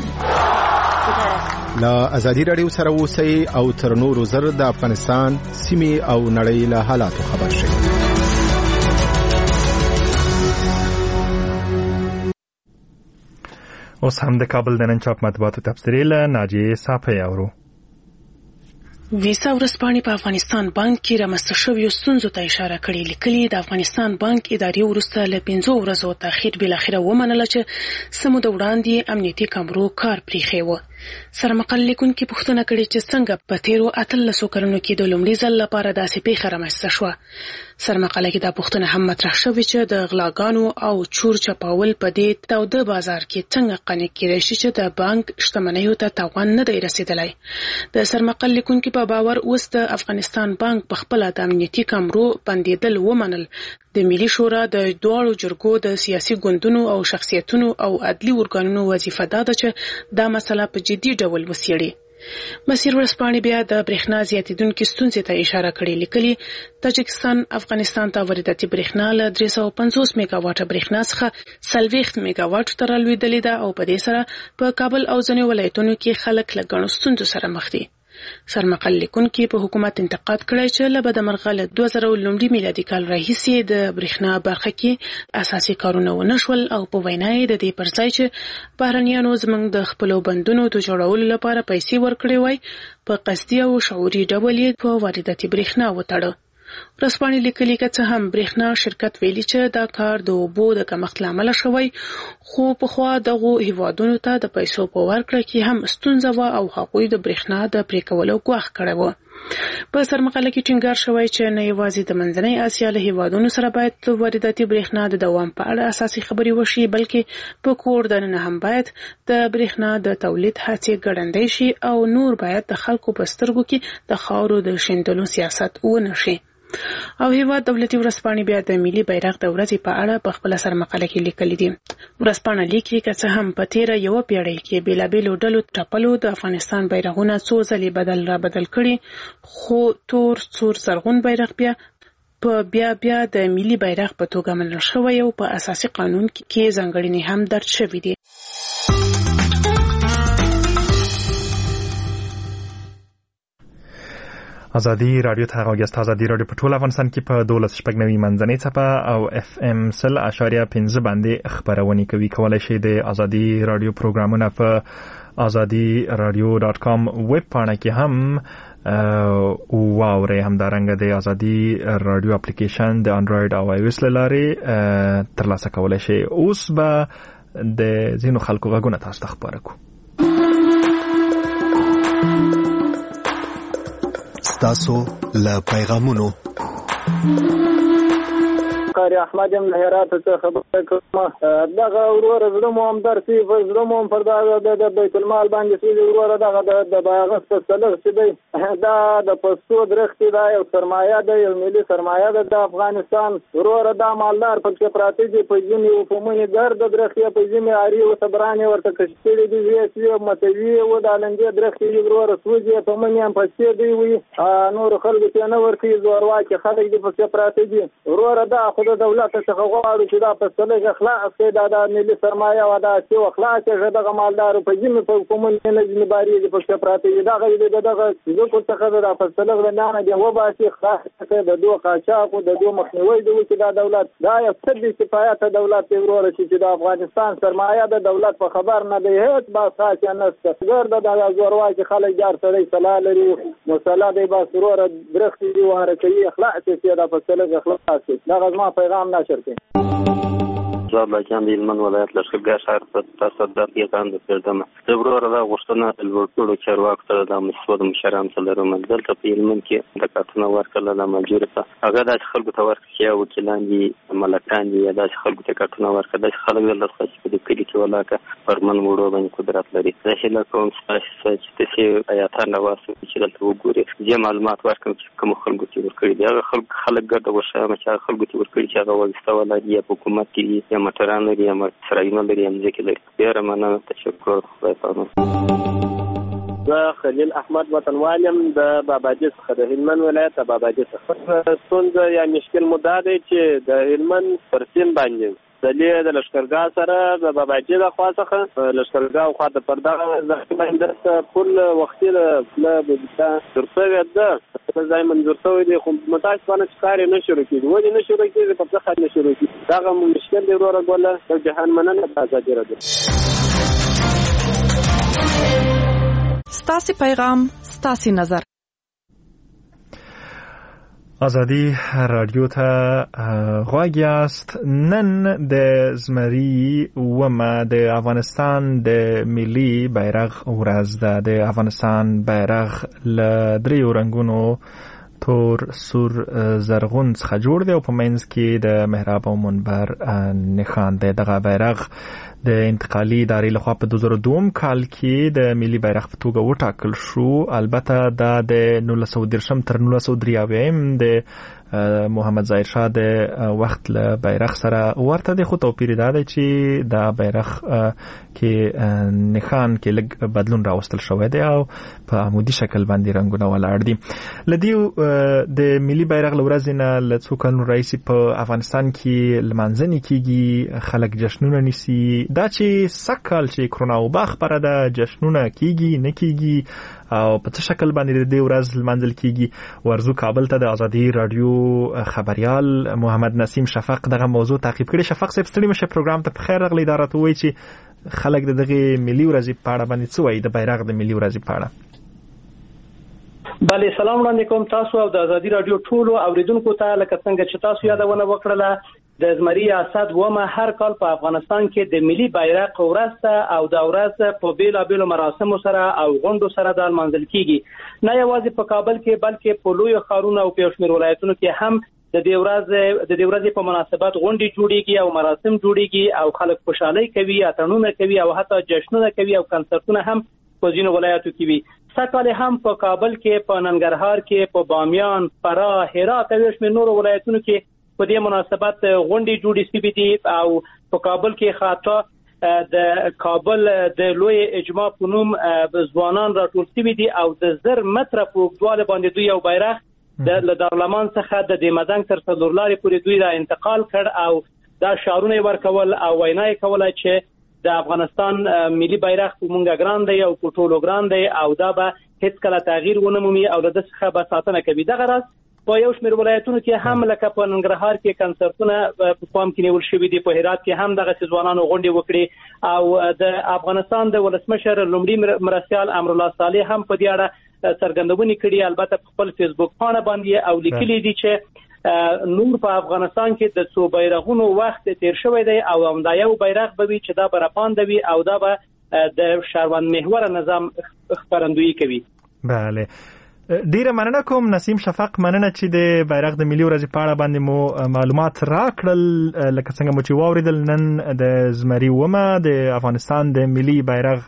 لا ازادي رادیو سره اوسئ او تر نورو زر د افغانستان سیمې او نړۍ له حالاتو خبر شئ. اوس هم د کابل د نن چاپ مطبوعاتو تبصرې له ناجیې صافۍ اورو. ویسا ورځپاڼې په افغانستان بانک کې رامنځته شویو ستونزو ته اشاره کړې. لیکلي د افغانستان بانک ادارې وروسته له پنځو ورځو تاخیر بالاخره ومنله چې څه موده وړاندې امنیتي کامرو کار پرېښی و. سرمقال لیکونکي پوښتنه کړې چې څنګه په تیرو اتلسو کلونو کې د لومړي ځل لپاره داسې پیښه رامنځته شوه. سرمقاله کې دا پوښتنه هم مطرح شوې چې د غلاګانو او چور چپاول په دې تاوده بازار کې څنګه قانع کېدای شي چې د بانک شتمنیو ته تاوان نه دی رسېدلی. د سرمقال لیکونکي په باور اوس د افغانستان بانک په خپله د امنیتي کامرو بندېدل ومنل. د ملي شورا د دواړو جرګو د سیاسي ګوندونو او شخصیتونو او عدلي ارګانونو وظیفه دا ده چې دا مسله په جدي ډول وڅېړي. مسیر ورځپاڼې بیا د برېښنا زیاتېدونکې ستونزې ته اشاره کړې. لیکلي تاجکستان افغانستان ته وارداتي برېښنا له درې سوه پنځوس میګا واټه برېښنا څخه څلوېښت میګا واټو ته رالوېدلې ده او په دې سره په کابل او ځینو ولایتونو کې خلک له ګڼو ستونزو سره مخ دي. سرمقال لیکونکي په حکومت انتقاد کړی چې له بدمرغه له دوه زره لومړي میلادي کال راهیسې د برېښنا برخه کې اساسي کارونه ونه شول او په وینا یې د دې پر ځای چې بهرنیانو زموږ د خپلو بندونو د جوړولو لپاره پیسې ورکړې وای په قصدي او شعوري ډول یې په وارداتي برېښنا وتړه. ورځپاڼې لیکلي که څه هم برېښنا شرکت ویلي چې دا کار د اوبو د کمښت له امله شوی خو پخوا دغو هیوادونو ته د پیسو په ورکړه کې هم ستونزه وه او هغوی د برېښنا د پرې کولو ګواښ کړی و. په سرمقاله کې ټینګار شوی چې نه یوازې د منځنۍ اسیا له هیوادونو سره باید د وارداتي برېښنا د دوام په اړه اساسي خبرې وشي بلکې په کور دننه هم باید د برېښنا د تولید هڅې ګړندۍ شي او نور باید د خلکو په سترګو کې د خاورو د شیندلو سیاست ونه شي. او هیواد دولتي ورځپاڼې بیا د ملي بیرغ د ورځې په اړه په خپله سرمقاله کې لیکلي دي. ورځپاڼه لیکي که څه هم په تیره یوه پیړۍ کې بېلابېلو ډلو ټپلو د افغانستان بیرغونه څو ځلې بدل را بدل کړي خو تور سور زرغون بیرغ بیا په بیا بیا د ملي بیرغ په توګه منل شوی او په اساسي قانون کې ځانګړنې هم درج شوي دي. ازادي رادیو ته غوږ ازادي رادیو په ټول افغانستان کې په دولس شپږ نوي منځنۍ څپه او اف ام سل اشاریه پنځه باندې خبرونه کوي. کولای شئ د ازادي رادیو پروګرامونه په ازادي رادیو ډاټ کام ویب پاڼه کې هم او واورئ. همدارنګه د ازادي رادیو اپلیکیشن د انډراید او آی او ایس له لارې ترلاسه کولای شئ. اوس به د ځینو خلکو غږونه تاسو ته خبره کوو. تاسو له پیغامونو قاری احمد یم له هرات څخه خبره کوم. دغه ورور زړه مو هم درسي زړه مو هم پر د بیت المال باندې سوي ورور دغه د باغس په سلغ چې دی دا د پښتو درختي دا یو سرمایه ده یو ملي سرمایه ده د افغانستان. ورور دا مالدار پکې پراته دي په ځینې او په مونې ګرد درختي په ځینې اړي او صبرانې ورته کشتلې دي وی چې متوي و د لنګي درختي ورور سوځي په مونې هم پښې دی وي نور خلک ته نه ورتي زور واکه خلک دي پکې پراته دي. ورور دا خو د دولت څخه غواړو چې دا فیصله اخلاص کې دا د ملي سرمایه او دا چې اخلاص کې دغه مالدار په ځینې په کومل نه ځنباري د پښه پراته دا غوډه دغه څه څخه د فیصله غوښنه دی و باسي خاص کې د دوه قاچاق او د دوه مخنیوي د چې دا دولت دا یو څه د صفات دولت ورور چې د افغانستان سرمایه د دولت په خبر نه دی هیڅ باساس نه ست ګرد د زورواکي خلک جار سره صلاح لري مصالحه دی باسرور درختي دی وهره کوي اخلاص کې دا فیصله اخلاص دا غزما پیغام نشر کړي زاد لکان دی من ولایت لشکرګاه شهر په تصدق کې کاند کړم د ورور دا غوښتنه د ورټولو چارواک سره د مسعود مشران سره لرم دلته په علم کې د کارتونو ورکړل د منجور ته هغه د خلکو ته ورکړي او وکیلان دي ملکان دي د خلکو ته کارتونو ورکړل د خلک د لاسه په کلی کې ولاکه پرمن وړو باندې قدرت لري د هله کوم چې چې آیاتانه واسو چې دلته وګوري چې معلومات ورکړم چې کوم خلکو ته ورکړي دي هغه خلک خلک ګرځي وشه چې خلکو ته ورکړي چې هغه وځي ولادي په حکومت کې مټران لري یا سرایونه لري هم ځکه لري ډیر مننه تشکر خدای پامه زه خلیل احمد وطنوالم د باباجي څخه د هلمند ولایت د باباجي څخه ستونزه یا مشکل مدعا دی چې د هلمند پر سیند باندې د د لشکرګاه سره د باباجي د خوا څخه لشکرګاه خوا د پرده ځکه د ټول وختي له بلتان ترڅو ده ځای منظور شوی دی خو متاسفانه کار نه شروع کیږي ولې نه شروع کیږي په څه خاطر نه شروع کیږي دا مشکل دی وروره ګوله د جهان مننه آزادي راځي ستاسي پیغام ستاسي نظر آزادی رادیو ته غوږ یاست. نن د زمري ومه د افغانستان د ملي بیرغ ورځ ده. د افغانستان بیرغ له دریو رنګونو تور، سور، زرغون څخه جوړ دی او په منځ کې د محراب او منبر نښان دی. دغه بیرغ د انتقالي ادارې لخوا په دوه زره دوه کال کې د ملي بیرغ په توګه وټاکل شو. البته دا د نولس سوه دېرشم تر نولس سوه درې اویایم د محمد ظاهر شاه د وخت له بیرغ سره ورته دی، خو توپیر دا دی چې دا بیرغ کې نښان کې لږ بدلون راوستل شوی دی او په عمودي شکل باندې رنګونه ولاړ دي. لدې د ملي بیرغ لورځ نه له څو کلونو راهیسې په افغانستان کې لمانځنې کیږي، خلک جشنونه نیسي. دا چې سکهال چې کرونا وبا خبره ده جشنونه کیږي نه کیږي او په څه شکل باندې د دې ورځ لمانځل کیږي. ورزو کابل ته د آزادي رادیو خبريال محمد نسیم شفق دغه موضوع تعقیب کړي. شفق صاحب ستړي مشه پروګرام ته بخیر راغلی. دا راته وایي چې خلک دغه ملي ورځې په اړه باندې څه وایي، د بیرغ د ملي ورځې په اړه. بله سلام وړاندې کوم تاسو او د آزادي رادیو ټولو اوریدونکو ته. لکه څنګه چې تاسو یادونه وکړله د زمري اسد ومه هر کال په افغانستان کې د ملي بیرغ ورځ او د ورځ په بیلابېلو مراسمو سره او غونډو سره د لمانځل کیږي. نه یوازې په کابل کې بلکې په لویو ښارونو او په یو شمېر ولایتونو کې هم د دې ورځ د دې ورځې په مناسبت غونډې جوړیږي او مراسم جوړیږي او خلک خوشحالي کوي، اتڼونه کوي او حتی جشنونه کوي او کنسرتونه هم په ځینو ولایتو کې وي. سږکال هم په کابل کې، په ننګرهار کې، په بامیان، فراه، هرات او یو شمېر نورو ولایتونو کې په دې مناسبت غونډې جوړې شوې دي او په کابل کې خاطر د کابل د لوی اجماع په نوم ځوانان راټول شوي دي او د زر متره په اوږدوالی باندې دوی یو بیرغ د دارالمان څخه د دمدنګ تر څلور لارې پورې دوی را انتقال کړ او دا شعارونه یې ورکول او وینا یې کوله چې د افغانستان ملي بیرغ په مونږ ګران دی او په ټولو ګران دی او دا به هیڅ کله تغییر ونه مومي او له ده څخه به ساتنه کوي. دغه راز په یو شمېر ولایتونو کې هم لکه په ننګرهار کې کنسرتونه په پام کې نیول شوي دي، په هرات کې هم دغسې ځوانانو غونډې وکړي او د افغانستان د ولسمشر لومړي مرستیال امرالله صالح هم په دې اړه څرګندونې کړي. البته په خپل فیسبوک پاڼه باندې او لیکلي دي چې نور په افغانستان کې د څو بیرغونو وخت تیر شوی دی او همدا یو بیرغ به وي چې دا به راپانده وي او دا به د شهروند محوره نظام خپرندویي کوي. بله ډیره مننه کوم نسیم شفق، مننه چې د بیرغ د ملي ورځې په اړه باندې مو معلومات راکړل. لکه څنګه مو چې واوریدل نن د زمري ومه د افغانستان د ملي بیرغ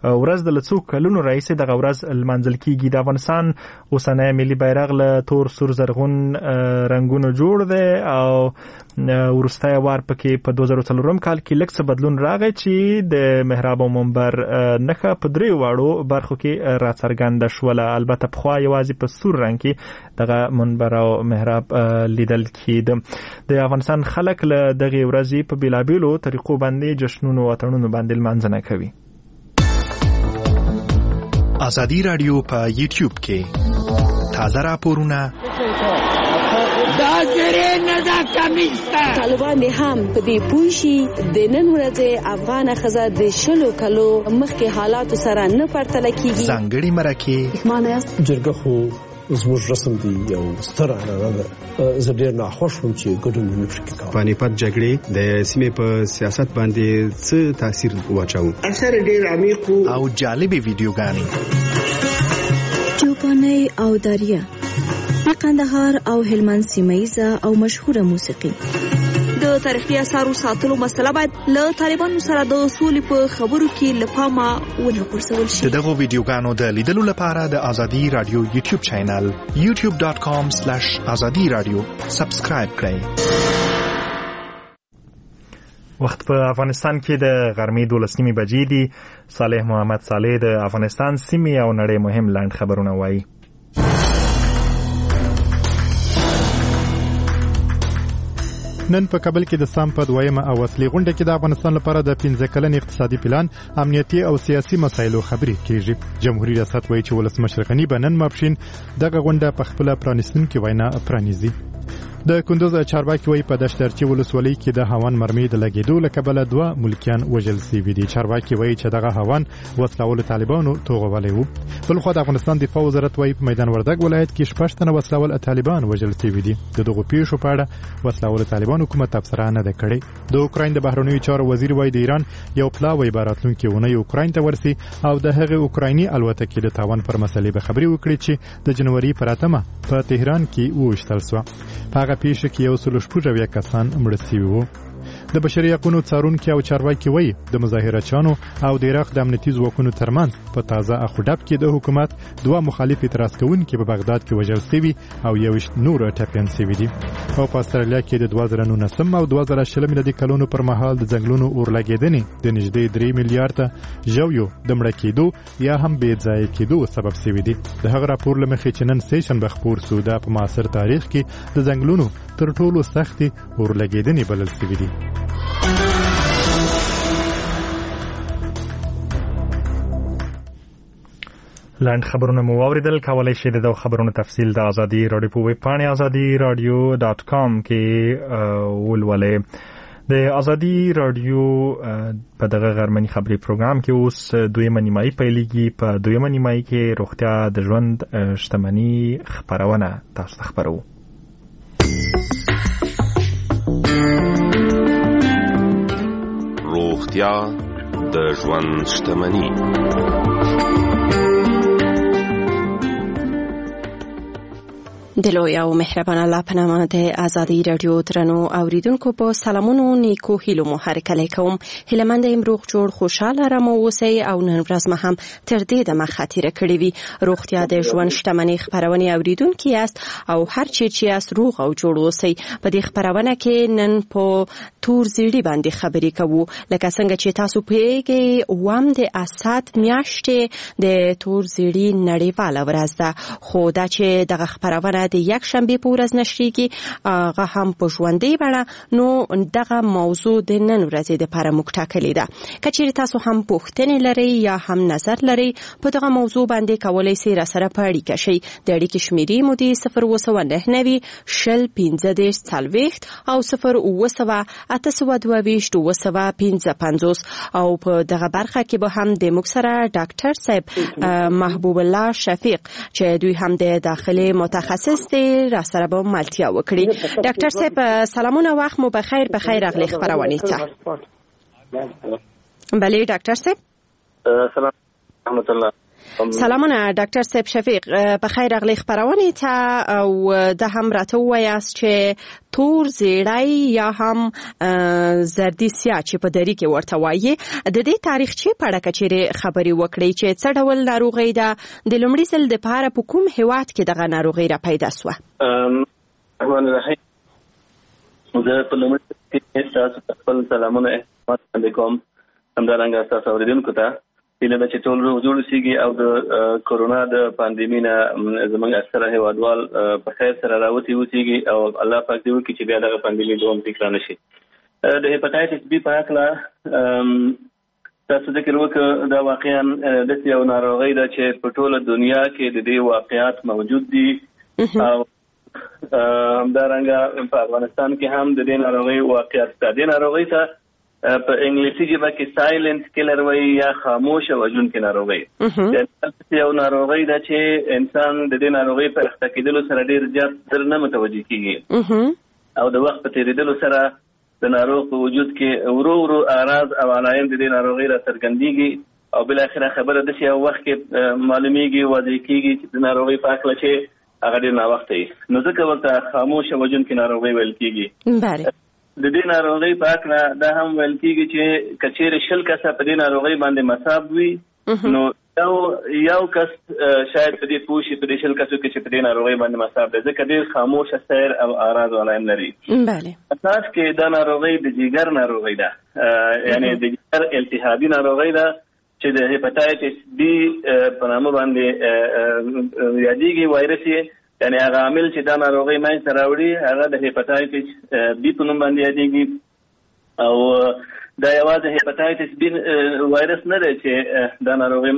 ورځ د لڅو کلونو رئیس د غورز المنزل کیږي. د افغانستان اوسنۍ ملي بیرغ له تور سور زرغون رنگونو جوړ دی او ورستای وار پکې په دوه زره څلورم کال کې لکه څه بدلون راغی چې د محراب او منبر نخه په درې واړو برخو کې راڅرګنده شوله. البته پخوا یوازې په سور رنګ کې دغه منبر او محراب لیدل کېده. د افغانستان خلک له دغه ورځې په بیلابیلو طریقو باندې جشنونو او اتڼونو باندې لمانځنه کوي. ازادي رادیو په یوټیوب کې تازه راپورونه طالبان هم په دې پوه شي د نن ورځې افغان ښځه د شلو کلو مخکې حالاتو سره نه پرتله کیږي. ځانګړي مرکې معنی جرګه خو زموږ رسم دی یو ستر عنعنه ده. زه ډېر ناخوښ وم چې ګډون مې پکې کاوه. پانیپت جګړې د سیمې په سیاست باندې څه تاثیر واچاوه؟ اثر ډېر عمیق او جالبې ویډیوګانې چوپانۍ او دریا د قندهار او هلمند سیمه او مشهوره موسیقي. د تاریخي اثارو ساتلو مسله باید له طالبانو سره د اصول په خبرو کې له پامه ونه غورځول شي. دغه ویډیوګانو د لیدلو لپاره د ازادي رادیو یوټیوب چینل یو ټیوب ډاټ کام سلیش ازادي رادیو سبسکرایب کړئ. وخت په افغانستان کې د غرمې دولس نیمې بجې دي. صالح محمد صالح د افغانستان سیمې او نړۍ مهم لنډ خبرونه وایي. نن په کابل کې د سام په دویمه او اصلي غونډه کې د افغانستان لپاره د پنځه کلن اقتصادي پلان، امنیتي او سیاسي مسایلو خبرې کیږي. جمهوریت ریاست وایي چې ولسمشر غني به نن ماپښین دغه غونډه په خپل پرانیستونکې وینا پرانیزي. د کندوز چارواکي وایي په دشترچی ولسوالۍ کې د هاون مرمۍ د لګېدو له کبله دوه ملکیان وژل شوي دي. چارواکي وایي چې دغه هاون وسلوال طالبانو توغولی وو. بلخوا د افغانستان دفاع وزارت وایي په میدان وردګ ولایت کې شپږ تنه وسلوال طالبان وژل شوي دي. د دغو پیښو په اړه وسلوال طالبانو کومه تبصره نه ده کړې. د اوکراین د بهرنیو چارو وزیر وایي د ایران یو پلاوی به راتلونکې اونۍ اوکراین ته ورسي او د هغې اوکرایني الوتکې د تاوان پر مسلې به خبرې وکړي چې د جنوري پر اتمه په تهران کې وویشتل سوه. په هغه پیښه کې یو سل شپږ اویا کسان مړه شوي وو. د بشري حقوقو څارونکي او چارواکي وایي د مظاهرچیانو او د عراق د امنیتي ځواکونو ترمنځ په تازه اخوډب کې د حکومت دوه مخالف اعتراض کوونکي په بغداد کې وژل شوي او یویشت نور ټپیان شوي دي. او په استرالیا کې د دوه زره نولسم او دوه زره شلم میلادي کلونو پر مهال د ځنګلونو اورلګېدنې د نږدې درې میلیارډه ژویو د مړه کېدو یا هم بې ځایه کېدو سبب شوي دي. د هغه راپور له مخې چې نن سهشنبه خپور سو دا په معاصر تاریخ کې د ځنګلونو تر ټولو سختې اورلګېدنې بلل شوي دي. لاند خبرونه مو اوریدل. کولای شئ د خبرونو تفصیل د ازادي رادیو په ویب پاڼه ازادي رادیو ډاټ کام کې ولولئ. د ازادي رادیو په دغه غرمنی خبري پروګرام کې اوس دویمه نیمایي پیلېږي. په دویمه نیمایي کې روغتیا د ژوند شتمنۍ خبرونه تاسو ته خبرو. روغتیا د ژوند شتمنۍ. د لوی او مهربان الله په نامه د ازادي رادیو درنو اوریدونکو په سلامونو نیکو هیلو مو هرکلی کوم. هیلمند یم روغ جوړ خوشاله رمو اوسئ او نن ورځ مو هم تر دې دمه خاطره کړې وي. روغتیا د ژوند شتمنۍ خبرونه اوریدونکي یاست او هر چی چې یاست روغ او جوړ اوسئ. په دې خبرونه کې نن په تور زیړي باندې خبرې کوو. لکه څنګه چې تاسو پوهیږئ اووم د اسات میاشتې د تور زیړي نړیواله ورځ ده. خو دا چې دغه خبرونه د یک شنبه په ورځ نشریږي هغه هم په ژوندۍ بڼه، نو دغه موضوع د نن ورځې لپاره موږ ټاکلې ده. که چیرې تاسو هم پوښتنې لرئ یا هم نظر لرئ په دغه موضوع باندې کولی سئ راسره په اړیکه شئ. د اړیکې شمیرې مو د صفر اووه سوه نهه نوي شل پنځه دېرش څلوېښت او صفر اووه سوه اته سوه دوه ویشت اووه سوه پنځه پنځوس. او په دغه برخه کې به هم د موږ سره ډاکټر صاحب محبوب الله شفیق چې دوی هم د داخلي متخصص دی را سره به ملتیا وکړي. ډاکټر صاحب سلامونه، وخت مو بخیر. بخیر راغلی خبرونه ته. بله ډاکټر صاحب سلام رحمت الله. سلامونه ډاکټر صاحب شفیق په خیر اغلی خبرونه ته او د هم راته وایاست چې تور زیړی یا هم زردی سیاه چې په دری کې ورته وایي د دې تاریخچه په اړه کچېره خبري وکړي چې څه ډول ناروغي ده د لومړي ځل د پاره په کوم هیواد کې دغه ناروغي را پیدا سوه. الرحمن الرحیم. زه په لومړي کې تاسو خپل سلامونه احترام علیکم همدارنګه تاسو اوریدونکو ته هیله ده چې ټول روغ جوړ اوسئ او د کورونا د پاندیمي نه زموږ اکثره هیوادوال په خیر سره راوتی اوسئ او الله پاک دې وکړي چې بیا دغه پاندیمي دوام تکرار نشي. د هپاتایتس بي په اړه تاسو ذکر وکړ دا واقعا د یو ناروغي ده چې په ټوله دنیا کې د دې واقعیات موجود دي او همدارنګه په افغانستان کې هم د دې ناروغي واقعیت شته. د ناروغي ته په انګلیسي ژبه کې سایلنت کیلر وایي یا خاموش وژونکې ناروغي. یو ناروغي ده چې انسان د دې ناروغي په اخته کېدلو سره ډېر زیات ډېر نه متوجه کېږي او د وخت په تېرېدلو سره د ناروغ په وجود کې ورو ورو اعراض او علایم د دې ناروغي را څرګندېږي او بالاخره خبره د یو وخت کې معلومیږي واضح کېږي چې د ناروغي په هکله چې هغه ډېر ناوخته وي نو ځکه ورته خاموش وژونکې ناروغي ویل کېږي. د دې ناروغي په اړه دا هم ویل کېږي چې کچېرې شل کسه په دې ناروغي باندې مصاب وي نو یو یو کس شاید په دې پوه شي په دې شل کسو کې چې په دې ناروغي باندې مصاب دی ځکه ډېر خاموشه سیر او اعراض علایم لري. اساس کې دا ناروغي د جګر ناروغي ده یعنی د جګر التهابي ناروغي ده چې د هپاتایتس بي په نامه باندې یادېږي وایرس یې یعنی هغه عامل چې دا ناروغي منځته راوړي هغه د هپاتایتس بي په نوم باندې یادېږي او دا یوازې هپاتایتس بي وایرس نه دی چې دا ناروغي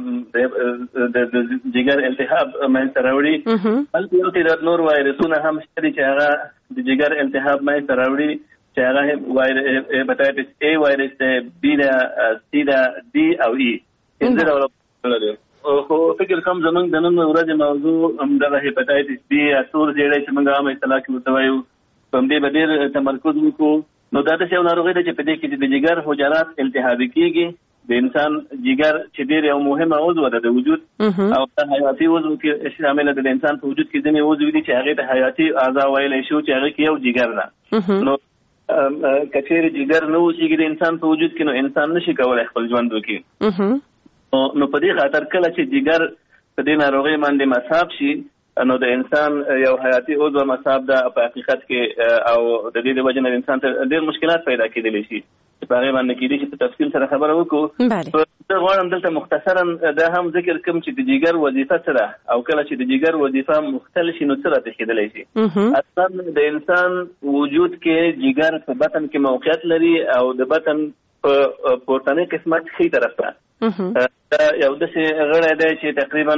د جګر التهاب منځته راوړي بلکې یو تعداد نور وایرسونه هم شته چې هغه د جګر التهاب منځته راوړي چې هغه هپاتایتس اي وایرس دی بي ده سي ده ډي او اي پنځه ډوله لري. خو فکر کوم زمونږ د نن ورځې موضوع همدغه هپاتایتس بي یا تور زیړی چې موږ عامه اصطلاح کې ورته وایو په همدې به ډېر تمرکز وکړو. نو دا داسې یو ناروغي ده چې په دې کې د جګر حجرات التهابي کېږي د انسان جګر چې ډېر یو مهمه عضو ده د وجود او دا حیاتي عضو کې شامل ده د انسان په وجود کې ځینې عضو دي چې هغې ته حیاتي اعضا ویلی شو چې هغې کې یو جګر ده. نو که چېرې جګر نه اوسېږي د انسان په وجود کې نو انسان نشي کولی خپل ژوند وکړي. نو په دې خاطر کله چې جګر په دې ناروغي باندې مصاب شي نو د انسان یو حیاتي عضو مصاب ده په حقیقت کې او د دې د وجې نه انسان ته ډېر مشکلات پیدا کېدلی شي چې په هغې باندې کېدای شي په تفصیل سره خبره وکړو. زه غواړم دلته مختصرا دا هم ذکر کوم چې د جګر وظیفه څه ده او کله چې د جګر وظیفه مختل شي نو څه راته کېدلی شي. اصلا د انسان وجود کې جګر په بطن کې موقعیت لري او د بطن په پورتنۍ قسمت ښي طرف ته دا یو داسې غړی دی چې تقریبا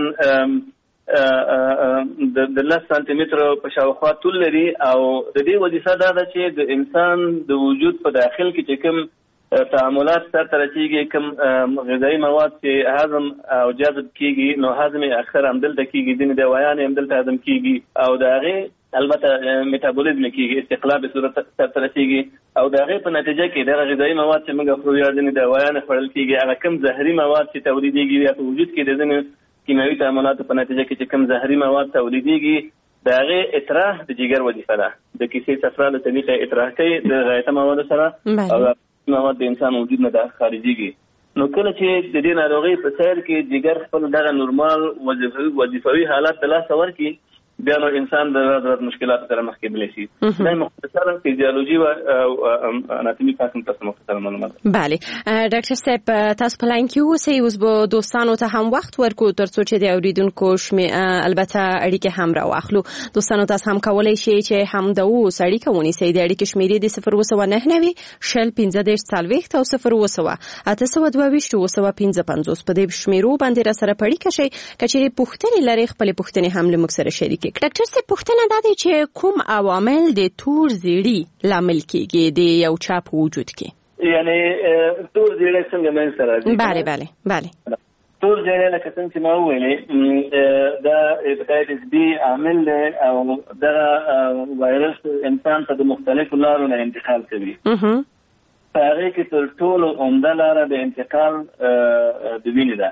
د لس سانتي مترو په شاوخوا طول لري او د دې وظیفه دا ده چې د انسان د وجود په داخل کې چې کوم تعاملات سرته رسېږي کوم غذایي مواد چې هضم او جذب کېږي نو هضم یې اکثر همدلته کېږي ځینې دوایان یې همدلته هضم کېږي او د هغې البته میټابولیزم کېږي استقلا به صورت سرته رسېږي او د هغې په نتیجه کې دغه غذایي مواد چې موږ خورو یا ځینې دوایان خوړل کېږي هغه کوم زهري مواد چې تولیدېږي یا په وجود کې د ځینې کیمیاوي تعاملاتو په نتیجه کې چې کوم زهري مواد تولیدېږي د هغې اطراح د جګر وظیفه ده. د کیسې صفرا له طریقه اطراح کوي د غایطه موادو سره او مواد د انسان وجود نه خارجېږي. نو کله چې د دې ناروغۍ په سیر کې جګر خپل دغه نورمال وظیفوي حالات د لاسه ورکړي بیا نو انسان د ورځ مشکلات سره مخ کېدلی شي. دا مختصرا فیزیولوژي او اناتومي پاکن تاسو مختصر معلومات. بله ډاکټر صاحب تاسو په لاین کې اوسئ اوس به دوستانو ته هم وخت ورکو تر څو چې د اوریدونکو البته اړیکې هم راواخلو. دوستانو تاسو هم کولی شئ چې هم د اوس اړیکه ونیسئ. د اړیکې شمیرې د صفر اووه سوه نهه نوي شل پنځه دېرش څلوېښت او صفر اووه سوه اته سوه دوه ویشت اووه سوه پنځه پنځوس په دې شمیرو باندې راسره په اړیکه شئ. که چېرې پوښتنې لرئ خپلې پوښتنې هم له موږ سره شریکې. ډاکټر صاحب پوښتنه دا دی چې کوم عوامل د تور زیړي لامل کېږي د یو چا په وجود کې؟ یعنی تور زیړی څنګه منځته راځي؟ بله بله بله تور زیړی لکه څنګه چې ما وویلې دا هپاتایتس بي عامل دی او دغه وایرس انسان ته د مختلفو لارو نه انتقال کوي. په هغې کې تر ټولو عمده لاره د انتقال د وینې ده.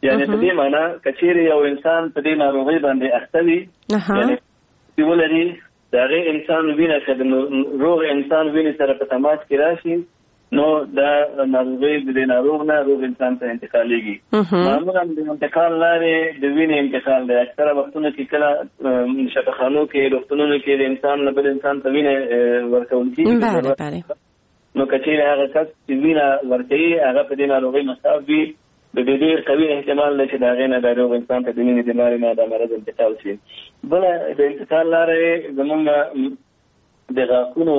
یعنی په دې معنی کچېرې یو انسان په دې ناروغي باندې اخته وي یعنی ولري دا غي انسان وینه چې د روغ انسان وینه سره په تماس کې راشي نو دا ناروغي د ناروغ نه روغ انسان ته انتقالېږي. معمولا د انتقال لارې د وینې انتقال دی. اکثره وختونه کې کله شفاخانو کې روغتونونو کې د انسان نه بل انسان ته وینه ورکول کېږي. نو کچېرې هغه کس چې وینه ورکوي هغه په دې ناروغۍ مصاب وي د دې ډېر قوي احتمال دی چې د هغې نه د روغ انسان ته د وینې د لارې نه دا مرض انتقال شي. بله د انتقال لارې زمونږ د غاښونو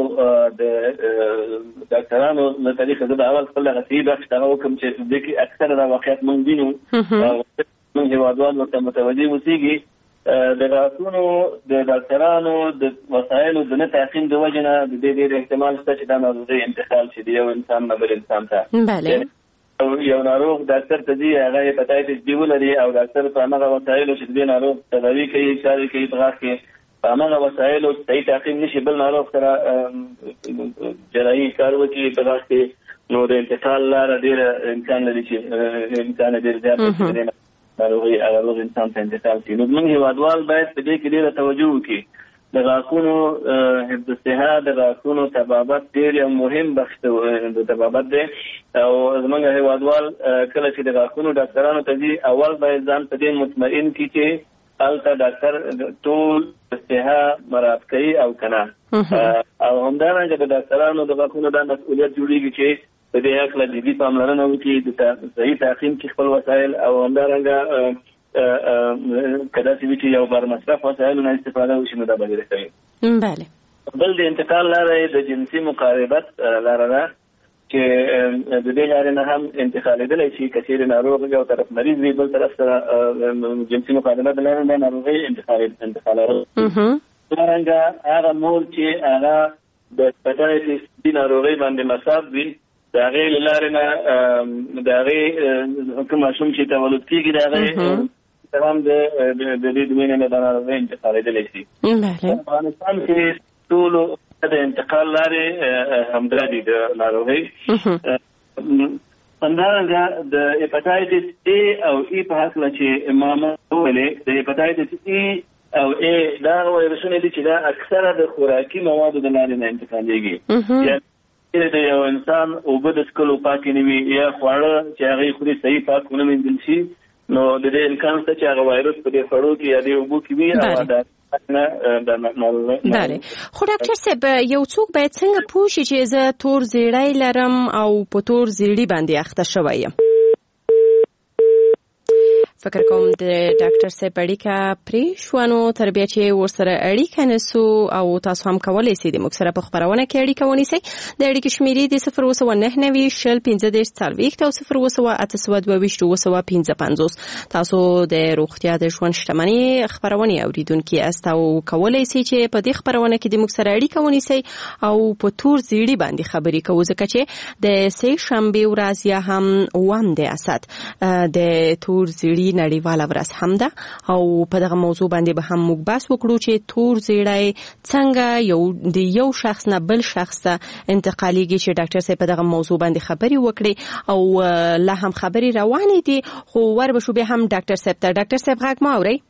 د ډاکټرانو له طریقه زه د اول خپل دغه صحي بخش دغه وکړم چې دې کې اکثره دا واقعیت موږ وینو موږ هېوادوال ورته متوجه اوسېږي. د غاښونو د ډاکټرانو د وسایلو د نه تعقیم د وجې نه د دې ډېر احتمال شته چې دا ناروغي انتقال شي د یو انسان نه بل انسان ته. یو ناروغ ډاکټر ته ځي هغه هیپاټایټس بي ولري او ډاکټر په همغه وسایلو چې د دې ناروغ تداوي کوي چارې کوي په غاښ کې په همغه وسایلو صحیح تعقیم نشي بل ناروغ سره جراحي کار وکړي په غاښ کې نو د انتقال لاره ډېره امکان لري چې امکان ډېر زیات دی ناروغي هغه روغ انسان ته انتقال شي. نو زموږ هېوادوال باید په دې کې ډېره توجه وکړي. د غاښونو حفظ الصحه د غاښونو طبابت ډېر یو مهم بخش د طبابت دی او زموږ هېوادوال کله چې د غاښونو ډاکټرانو ته ځي اول باید ځان په دې مطمئن کړي چې هلته ډاکټر ټول صحه مراعات کوي او که نه او همدارنګه د ډاکټرانو د غاښونو دا مسؤلیت جوړېږي چې په دې هکله جدي پاملرنه وکړي د صحیح تعقیم کې خپل وسایل او همدارنګه که داسې وي چې یو بر مصرف وسایلو نه استفاده وشي نو دا به ډېره کوي. بله بل د انتقال لاره یې د جنسي مقاربت لاره ده چې د دې لارې نه هم انتقالېدلی شي. که چېرې ناروغ یو طرف مریض وي بل طرف سره جنسي مقاربت لاره د ناروغۍ انتقالول. همدارنګه هغه مور چې هغه د هیپاټایټس بي ناروغۍ باندې مصاب وي د هغې له لارې نه د هغې کوم ماشوم چې تولد کېږي د هغې هم د دې د وینې نه د ناروغۍ انتقالېدلی شي. په افغانستان کې ټولو د انتقال لارې همدا دي د ناروغۍ. همدارنګه د هیپاټایټس اے او ای په هکله چې ما وویلې د هیپاټایټس ای او ای دا وایرسونه دي چې دا اکثره د خوراکي موادو د لارې نه انتقالېږي. یعنې د یو انسان اوبه د څښلو پاکې نه وي یا خواړه چې هغې خوري صحیح پاک ونه مینځل شي نو د دې امکان شته چې هغه وایرس په دې خوړو کې یا دې اوبو کې وي او بله. خو ډاکټر صاحب یو څوک باید څنګه پوه شي چې زه تور زیړی لرم او په تور زیړي باندې اخته شوی یم؟ فکر کوم د ډاکټر صاحب اړیکه پرې شوه نو تر بیا چې ورسره اړیکه نیسو او تاسو هم کولی سئ د موږ سره په خپرونه کې اړیکه ونیسئ. د اړیکې شمیرې د صفر اووه سوه نهه نوي شل پنځه دېرش څلوېښت او صفر اووه سوه اته سوه دوه ویشت اووه سوه پنځه پنځوس. تاسو د روغتیا د ژوند شتمنۍ خپرونې اوریدونکي یاست او کولی سئ چې په دې خپرونه کې د موږ سره اړیکه ونیسئ او په تور زیړي باندې خبرې کوو ځکه چې د سې شنبې ورځ یا هم اووم د اسد د تور زیړي نړیواله ورځ هم ده او په دغه موضوع باندې به هم موږ بحث وکړو چې تور زیړی څنګه یو د یو شخص نه بل شخص ته انتقالېږي چې ډاکټر صاحب په دغه موضوع باندې خبرې وکړي او لا هم خبرې روانې دي. خو ور به شو بیا هم ډاکټر صاحب ته. ډاکټر صاحب غږ ما اورئ؟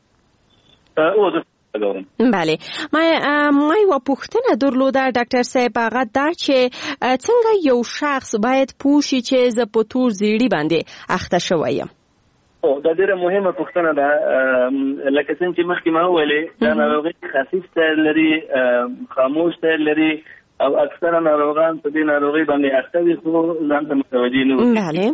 بله. ما ما یو پوښتنه درلوده ډاکټر صاحب هغه دا چې څنګه یو شخص باید پوه شي چې زه په تور زیړي باندې اخته شوی یم؟ او دا ډېره مهمه پوښتنه ده. لکه څنګه چې مخکې ما وویلې دا ناروغي خفیف سیر لري خاموش سیر لري او اکثره ناروغان په دې ناروغي باندې اخته وي خو ځان ته متوجه نه وي.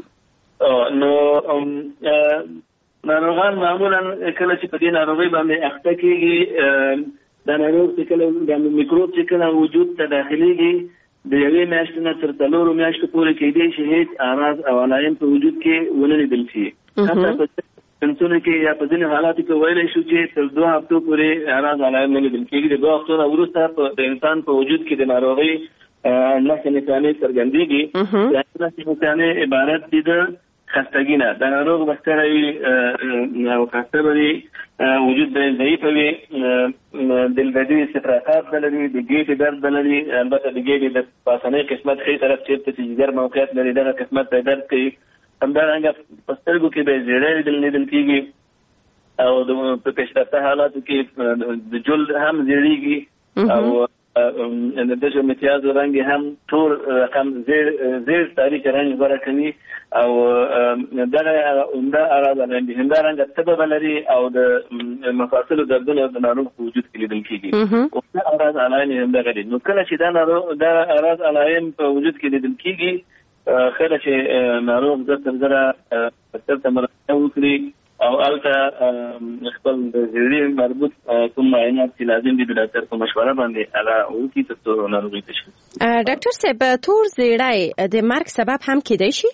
نو ناروغان معمولا کله چې په دې ناروغي باندې اخته کېږي دا ناروغ چې کله د میکروب چې کله وجود ته داخلېږي د یوې میاشتې نه تر څلورو میاشتو پورې کېدی شي هېڅ اعراض او علایم په وجود کې ونه لیدل شي. حتی په جنسونو کې یا په ځینې حالاتو کې ویلی شو چې تر دوه هفتو پورې اعراض علایم نه لیدل کېږي. د دوه هفتو نه وروسته د انسان په وجود کې د ناروغۍ نښې نښانې څرګندېږي. د نښې نښانې عبارت دي د خستګي نه. د ناروغ به ستړی وي او خسته به وي وجود به یې ضعیفه وي دلبدي استفراقات به لري د ګېډې درد به لري. البته د ګېډې د پاسنۍ قسمت ښي طرف چېرته چې جګر موقعیت لري دغه قسمت به درد کوي همدارنګه په سترګو کې به زیړې لیدل کېږي او په پیشرفته حالاتو کې د جلد هم زیړېږي او د دغه امتیاز رنګ هم ټول رقم زیر زیر تاریخ رنګ غوړه کوي او دغه عمده اراده رنګ همدارنګه سبب لري او د مفاصل دردونو د ناروغ په وجود کې لیدل کېږي او دا اراده علایم همدغه دي. نو کله چې دا ناروغ دا اراده علایم په وجود کې لیدل کېږي خله چې ناروغ د تر زره تر تمرکز وکړي او البته خپل د زیړې مربوط کوم معاینات چې لازم دي د ډاکټر په مشوره باندې هغه وکړي ترڅو ناروغي تشخیص. ډاکټر صاحب تور زیړی د مرګ سبب هم کېدای شي؟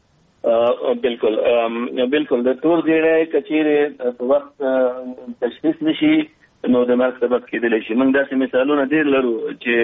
بالکل بالکل د تور زیړی کچېرې په وخت تشخیص نشي نو د مرګ سبب کېدلی شي. موږ داسې مثالونه ډېر لرو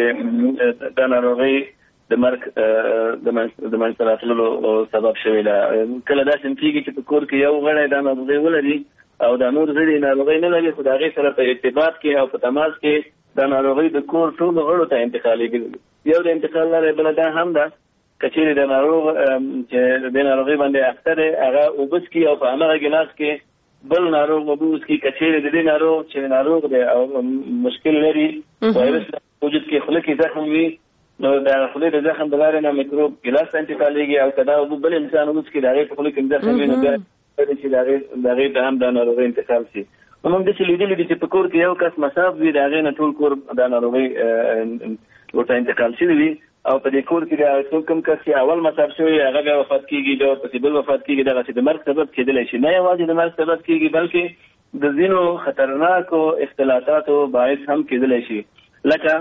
چې دا ناروغي د مرګ د منځته راتللو سبب شوی ده. کله داسې کېږي چې په کور کې یو غړی دا ناروغي ولري او دا نور غړي ناروغي نه لري خو د هغې سره په ارتباط کې او په تماس کې دا ناروغي د کور ټولو غړو ته انتقالېږي. یو د انتقال لارې بله دا هم ده که چېرې د ناروغ چې د ناروغي باندې اخته دی هغه اوبه څکي او په همغه ګیلاس کې بل ناروغ اوبه وڅکي. که چېرې د دې ناروغ چې ناروغ دی او مشکل لري وایرس وجود کې خوله کې زخم وي نو د خولې د زخم د لارې نه میکروب ګیلاس ته انتقالېږي او که دا اوبه بل انسان وڅکي د هغې په خوله کې زخم وي نو بیا چې د هغې ته هم دا ناروغي انتقال شي. نو موږ داسې لیدلي دي چې په کور کې یو کس مصاب وي د هغې نه ټول کور دا ناروغي ورته انتقال شوي وي او په دې کور کې د څوک کوم کس چې اول مصاب شوی هغه بیا وفات کېږي بیا ورپسې بل وفات کېږي دغسې د مرګ سبب کېدلی شي. نه یوازې د مرګ سبب کېږي بلکې د ځینو خطرناکو اختلاطاتو باعث هم کېدلی شي لکه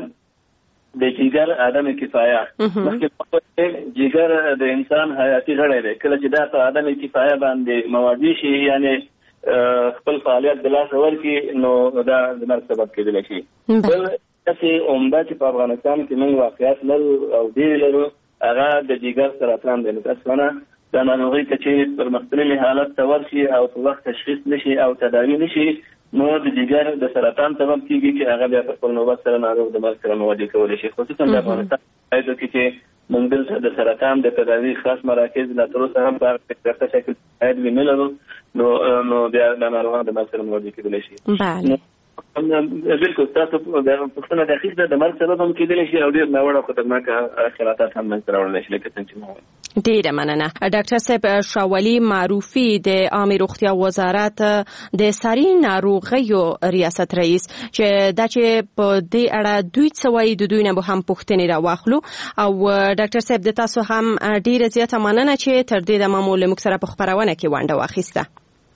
د جگر عدم کفایه. مخکې جگر د انسان حیاتي غړی دی. کله چې دا په عدم کفایه باندې موادي شي یعنی خپل فعالیت د لاسه ورکړي نو دا د مرګ سبب کېدلی شي. بل داسې عمده چې په افغانستان کې موږ واقعیت لرو او ډېرې لرو هغه د جگر سرطان دی. متاسفانه دا ناروغي که چې پر مختلفې حالت ته ورشي او په وخت تشخیص نشي او تداوي نشي نو د جگر د سرطان سبب کېږي چې هغه بیا په خپل نوبت سره ناروغ د مرګ سره مواجه کولی شي. خصوصا د افغانستان په کې چې موږ دلته د سرطان د تداوي خاص مراکز لا تر اوسه هم په بهتر شکل باید وي نه لرو نو نو بیا د ناروغانو د مرګ سره مواجه کېدلی شي. بله بالکل تاسو د پوښتنه دقیق ده د مرګ سبب هم کېدلی شي او ډېر ناوړه او خطرناکه اختلاطات هم منځته راوړلی شي لکه څنګه چې مو وویل. ډیره مننه. ډاکټر صاحب شاولي معروفي د عامه روغتیا وزارت د ساري ناروغیو ریاست رئیس چې دا چې په دې اړه دوی څه وایي د دوی نه به هم پوښتنې راواخلو او ډاکټر صاحب د تاسو هم ډیره زیاته مننه چې تر دې دمه مو له موږ سره په خپرونه کې ونډه واخیسته.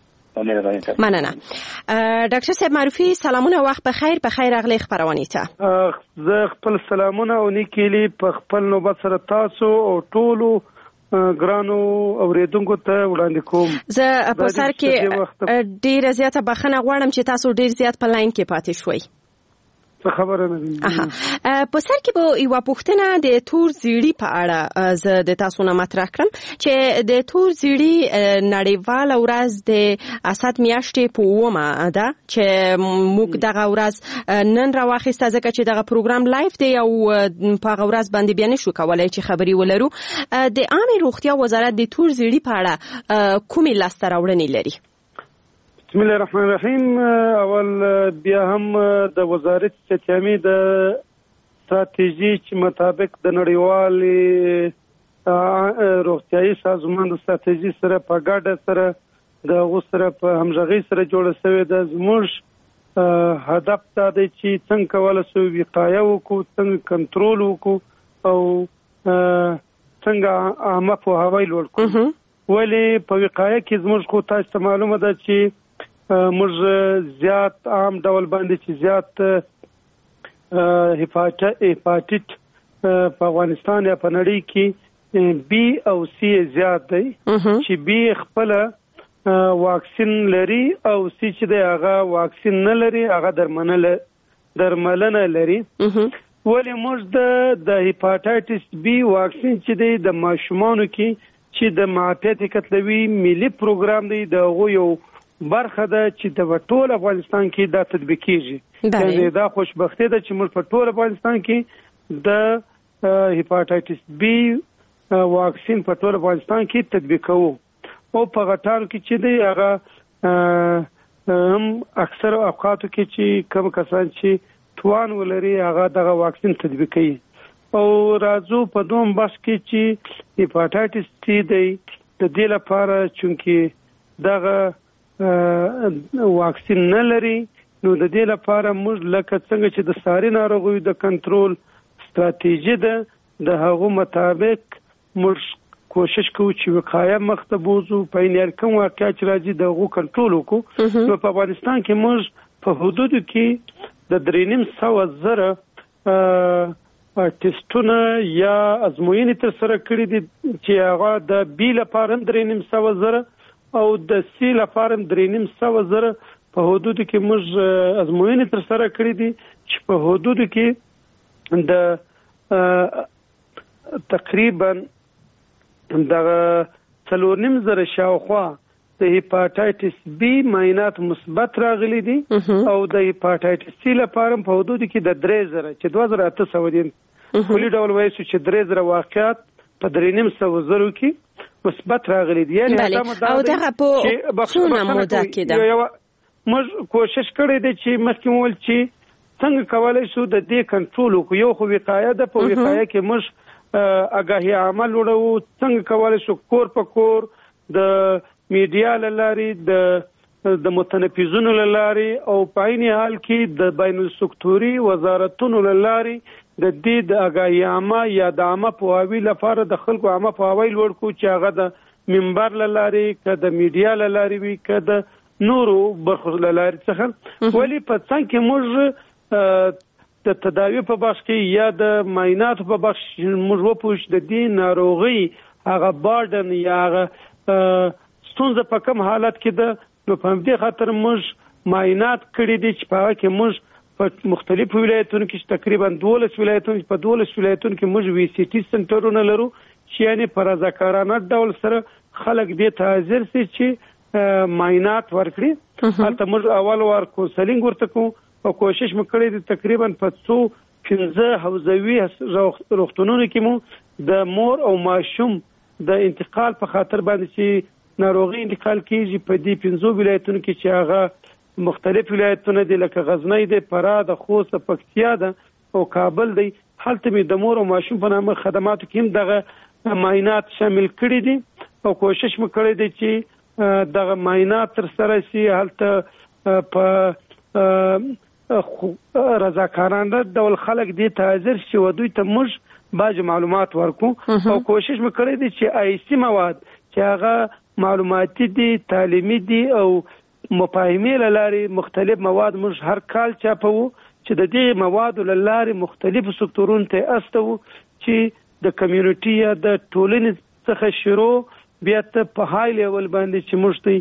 مننه. ډاکټر صاحب معروفي سلامونه وخت بخیر بخیر اغلی خبرونه ته. زه خپل سلامونه او نیکیلی په خپل نوبت سره تاسو او ټولو ګرانو اوریدونکو ته وړاندې کوم. زه په سر کې ډیره زیاته بخښنه غواړم چې تاسو ډیر زیات په لاین کې پاتې شوي. څه خبره نه ده. په سر کې به یوه پوښتنه د تور زیړي په اړه زه د تاسو نه مطرح کړم چې د تور زیړي نړیواله ورځ د اسد میاشتې په اوومه ده چې موږ دغه ورځ نن راواخیسته ځکه چې دغه پروګرام لایف دی او په هغه ورځ باندې بیا نشو کولی چې خبرې ولرو. د عامې روغتیا وزارت د تور زیړي په اړه کومې لاسته راوړنې لري؟ بسم الله الرحمن الرحیم. اول بیا هم د وزارت ستیامي د ستراتیژي مطابق د نړیوال روغتیايي سازمان د ستراتیژي سره په ګډه سره د غو سره په همغږي سره جوړه شوې ده. زموږ هدف دا دی چې څنګه کولای شو وقایه وکړو، څنګه کنټرول وکړو او څنګه عامه پوهاوی لوړ کړو. ولې په وقایه کې زموږ خو تاسو ته معلومه ده چې موږ زیات عام ډول باندې چې زیات هپاتیت په افغانستان یا په نړۍ کې بی او سی زیات دی چې بی خپل واکسین لري او سی چې دی هغه واکسین نه لري، هغه درملنه درملنه لري. ولې موږ د د هپاتایټس بی واکسین چې دی د ماشومانو کې چې د معافیت کتلوي ملي پروګرام دی د غو یو برخه ده چې د ټول افغانستان کې دا تطبیق کیږي. یعنی دا خوشبختی ده چې موږ په ټول افغانستان کې د هپاتایټس بی واکسین په ټول افغانستان کې تطبیق کوو. او په غټانو کې چې دی هغه هم اکثر اوقاتو کې چې کوم کسان چې توان ولري هغه دغه واکسین تطبیق کوي. او راځو په دوم بس کې چې هپاتایټس سی دی د دې لپاره چې دغه واکسین نه لري نو د دې لپاره موږ لکه څنګه چې د ساري ناروغیو د کنټرول ستراتیژي ده د هغو مطابق موږ کوشش کوو چې وقایه مخته بوزو په یعنی کوم واقعیت چې راځي د هغو کنټرول وکړو. نو په افغانستان کې موږ په حدودو کې د درې نیم سوه زره ټیسټونه یا ازموینې ترسره کړي دي چې هغه د بي لپاره هم درې نیم سوه زره او د سی لپاره هم درې نیم سوه زره په حدودو کې موږ ازموینې ترسره کړي دي چې په حدودو کې د تقریبا د څلور نیم زره شاوخوا د هپاتایټس بي معاینات مثبت راغلي دي او د هپاتایټس سی لپاره په حدود کې د درې زره چې دوه زره اته سوه دي کلی ډول وایي چې درې زره واقعات په درې نیم سوه زرو کې مثبت راغلي دي. یعنی او دغه په څونه موده کې ده موږ کوشش کړی دی چې مخکې مول چې څنګه کولای شو د دې کنټرول وکړو. یو خو وقایه ده، په وقایه کې موږ اګاهي عمل وړو، څنګه کولای شو کور په کور د میډیا لاري د د متنفذونو لاري او په عین حال کې د بین السکتوري وزارتونو لاري د دې د اګاهي عامه یا د عامه پوهاوی لپاره د خلکو عامه پوهاوی لوړ کو چې هغه د منبر لاري که د میډیا لاري وي که د نورو برخو لاري څخه ولی په څنګه کې موږ د تداوی په بخش کې یا د معایناتو په بخش موږ وپوښ د دې ناروغي هغه بارډن یا هغه ستونزه په کوم حالت کې ده. نو په دې خاطر موږ معاینات کړی دي چې په هغه کې موږ په مختلفو ولایتونو کې تقریبا دولس ولایتونو په دولس ولایتونو کې موږ وی سی ټي سنټرونه لرو چې یعنی په رضاکارانه ډول سره خلک دې ته حاضر سي چې معاینات ورکړي. هلته موږ اول وار کونسلینګ ورته کوو او کوشش مو کړی دي تقریبا په څو پنځه حوزوي روغتونونو کې مو د مور او ماشوم د انتقال په خاطر باندې چې ناروغي انتقال کیږي په دې پنځو ولایتونو کې چې هغه مختلف ولایتونه دي لکه غزنی دی، فراه ده، خوست، پکتیا ده او کابل دی. هلته مې د مور او ماشوم په نامه خدماتو کې هم دغه معاینات شامل کړي دي او کوشش مو کړی دی چې دغه معاینات ترسره شي. هلته په رضاکارانه ډول خلک دې ته حاضر شي او دوی ته موږ باج معلومات ورکو او کوشش مو کړی دی چې آیسي مواد چې هغه معلوماتي دي، تعلیمي دي او مفاهمي لاري مختلف مواد موږ هر کال چاپو چې د دې موادو لاري مختلفو سکتورونو ته استو چې د کمیونټي یا د ټولنې څخه شروع بیا ته په های لیول باندې چې موږ ته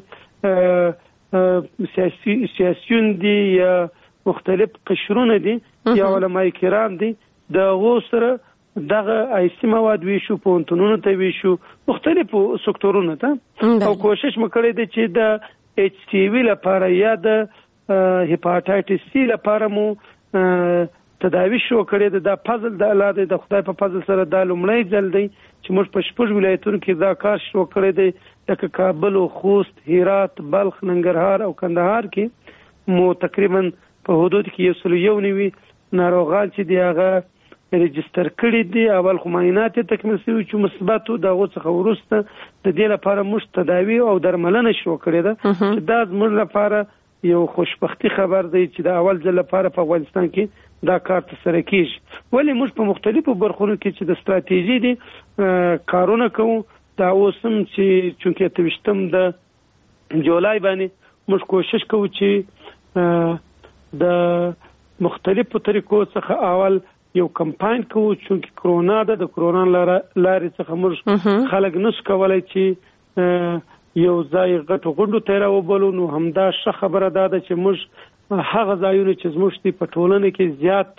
سیاسي سیاسيون دي یا مختلف قشرونه دي یا علماء کرام دي د غوسره دغه آیسي مواد ویشو پونتونونو ته ویشو مختلفو سکتورونو ته او کوشش مکړی دی چې د ایچ سی وی لپاره یا د هپاتایټس سی لپاره مو تداوی شو کړی د فضل د الله د خدای په فضل سره د لومړی ځل دی چې موږ په شپږ ولایتونو کې دا کار شو کړی دی لکه کابل او خوست، هرات، بلخ، ننګرهار او کندهار کې مو تقریبا په حدود کې یو سل یو نوي ناروغان چې دی هغه ريجستر کړی دي. اول خو معاینات تکمیل شوي چې مثبت او دغه څخه ورسته د دې لپاره موږ تداوی او درملنه شروع کړې ده چې دا زموږ لپاره یو خوشبختی خبر دی چې د اول ځل لپاره په افغانستان کې دا کار ترسره کیږي. ولی موږ په مختلفو برخونو کې چې د ستراتیژي دي کارونه کوو. دا اوسم چې چونکه توشتم د جولای باندې موږ کوشش کوو چې د مختلفو طریقو څخه اول یو کمپاین کوو چې کرونا ده د کرونا لارې څخه موږ خلک نس کولای چې یو ځای غټو غونډو ته راوبلو. نو همدا ښه خبره ده چې موږ هغه ځایونه چې زموږ په ټولنه کې زیات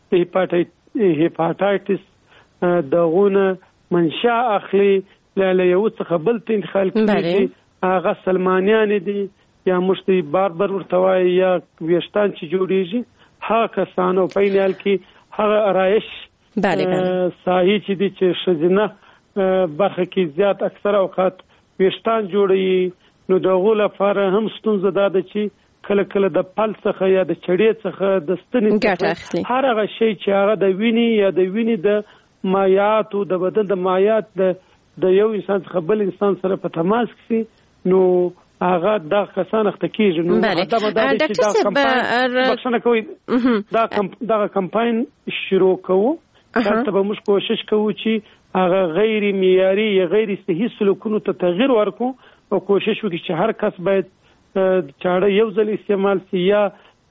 هپاتایټس دغونه منشا اخلي له یو څخه بل ته انتقال کیږي هغه سلمانیان دي یا مشتي باربر ورتوای یا ویشتان چې جوړیږي هغه کسانو په نال کې هغه آرایش صحیح چې دي چې شزنه برخه کې زیات اکثر اوقات ویښتان جوړوي، نو د هغو لپاره هم ستونزه دا ده چې کله کله د پل څخه یا د چړې څخه د ستنې څخه هر هغه شی چې هغه د وینې یا د وینې د مایعاتو د بدن د مایعات د د یو انسان څخه بل انسان سره په تماس کې نو هغه دا کسان اخته کیږي. نو دا مدار چې دا کمپاین بخښنه کوي دا دا کمپاین شروع کوو، تاسو به موږ کوشش کوو چې هغه غیر معیاري یا غیر صحیح سلوکونو ته تغییر ورکړو او کوشش وکړو چې هر کس باید چاړه یو ځل استعمال شي یا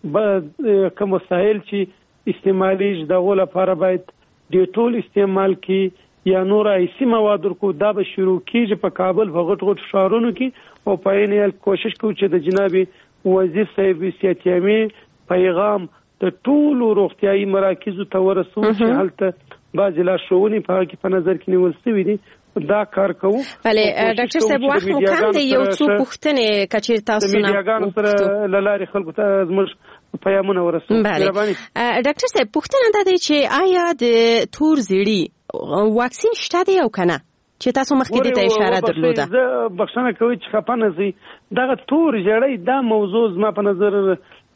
کوم وسایل چې استعمالېږي دغو لپاره باید ډیټول استعمال کړي یا نور ایسي مواد ورکو. دا به شروع کیږي په کابل په غټ غټ ښارونو کې او په عین حال کوشش کوو چې د جناب وزیر صاحب صحت عامه پیغام د ټولو روغتیايي مراکزو ته ورسوو چې هلته بعضې لارښوونې په هغه کې په نظر کې نیول شوي دي. دا کار کوو. بله ډاکټر صاحب وخت مو کم دی، یو څو پوښتنې که چېرې تاسو نه د میډیاګانو سره له لارې خلکو ته زموږ پیغامونه ورسوو. بله ډاکټر صاحب پوښتنه دا دی چې آیا د تور زیړي واکسین شته دی او که نه چې تاسو مخکې دې ته اشاره درلوده؟ زه بخښنه کوئ چې خفه نه شئ، دغه تور زیړی دا موضوع زما په نظر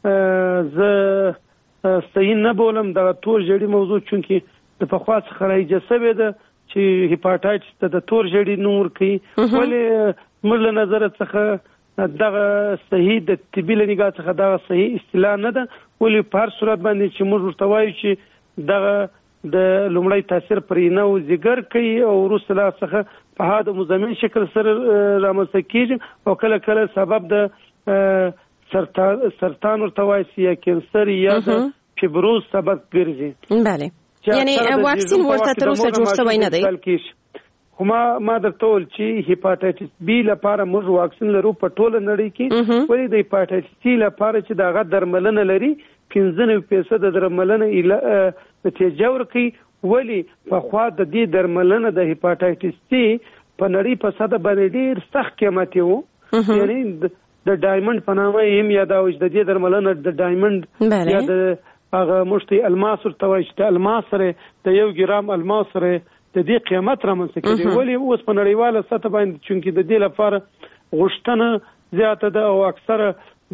زه صحیح نه بولم. دغه تور زیړي موضوع چونکې د پخوا څخه رایجه شوې ده چې هیپاټایټس ته د تور زیړي نوم ورکوي، ولې زموږ له نظره څخه دغه صحیح د طبي له نګاه څخه دغه صحیح اصطلاح نه ده، ولې په هر صورت باندې چې موږ ورته وایو چې دغه د لومړی تاثیر پر اینه او ځیګر کوي او وروسته له څخه په حاد مزمن شکل سره رامنځته کېږي او کله کله سبب د سرطان سرطان ورته وایي یا کینسر یا د فیبروز سبب ګرځي. بله یعنی واکسین ورته تر اوسه جوړ شوی نه دی. خو ما ما درته وویل چې هیپاټایټس بي لپاره موږ واکسین لرو په ټوله نړۍ کې، ولې د هیپاټایټس سي لپاره چې دغه درملنه لري پنځه نوي فیصده درملنه نتیجه ورکوي، ولې پخوا د دې درملنه د هیپاټایټس سي په نړۍ په سطح باندې ډېر سخت قیمتي وو، یعنی د ډایمنډ په نامه یې هم یادوي چې د دې درملنه د ډایمنډ یا د هغه مشتي الماس ورته وایي چې د الماس سره د یو ګرام الماس سره د دې قیمت رامنځته کېږي، ولې اوس په نړیواله سطح باندې چونکې د دې لپاره غوښتنه زیاته ده او اکثره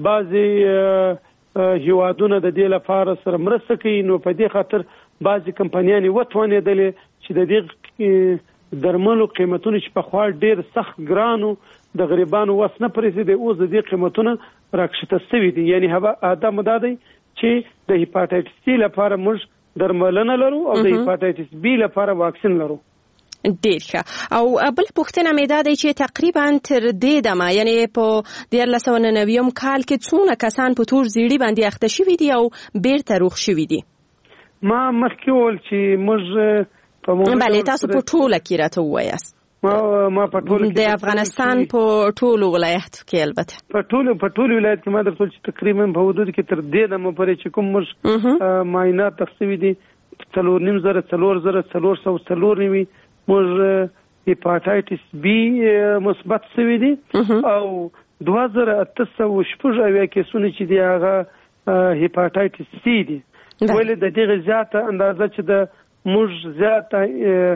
بعضې هیوادونه د دې لپاره سره مرسته کوي. نو په دې خاطر بعضې کمپنیانې وتوانېدلې چې د دې درملو قیمتونه چې پخوا ډېر سخت ګرانو د غریبانو وس نه پرېږدي، اوس د دې قیمتونه راکښته شوي دي. یعنی ادم دا دی چې د هیپاټایټس سی لپاره موږ درملنه لرو او د هیپاټایټس بي لپاره واکسین لرو. ډیر ښه. او بل پوښتنه مې دا دی چې تقریبا تر دې دمه یعنی په دیارلس سوه نوي کال کې څونه کسان په تور زیړي باندې اخته شوي دي او بیرته روغ شوي دي؟ ما مخکې وویل چې موږ په بله تاسو په ټوله کې راته ووایاست. ما ما په ټول د افغانستان په ټولو ولایتو کې البته په ټولو په ټولو ولایت کې ما درته چې تقریبا په حدود کې تر دې دمه پورې چې کوم موږ معاینات تخصیوي دي څلور نیم زره څلور زره څلور سوه څلور نوي موږ هیپاټایټس بي مثبت شوي دي او دوه زره اته سوه شپږ اویا کیسونه چې دي هغه هیپاټایټس سي دي، ولې د دغې زیاته اندازه چې د موږ زیاته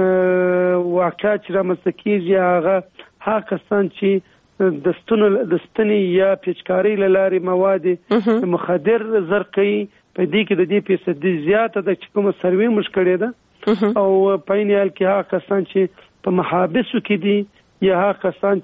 واقعات چې رامنځته کېږي هغه هغه کسان چې د ستونو د ستنې یا پیچکارۍ له لارې مواد مخدر زر کوي، په دې کې د دې فیصدي زیاته ده چې کومه سروې موږ کړې ده، او په عین حال کې هغه کسان چې په محابسو کې دي یا هغه کسان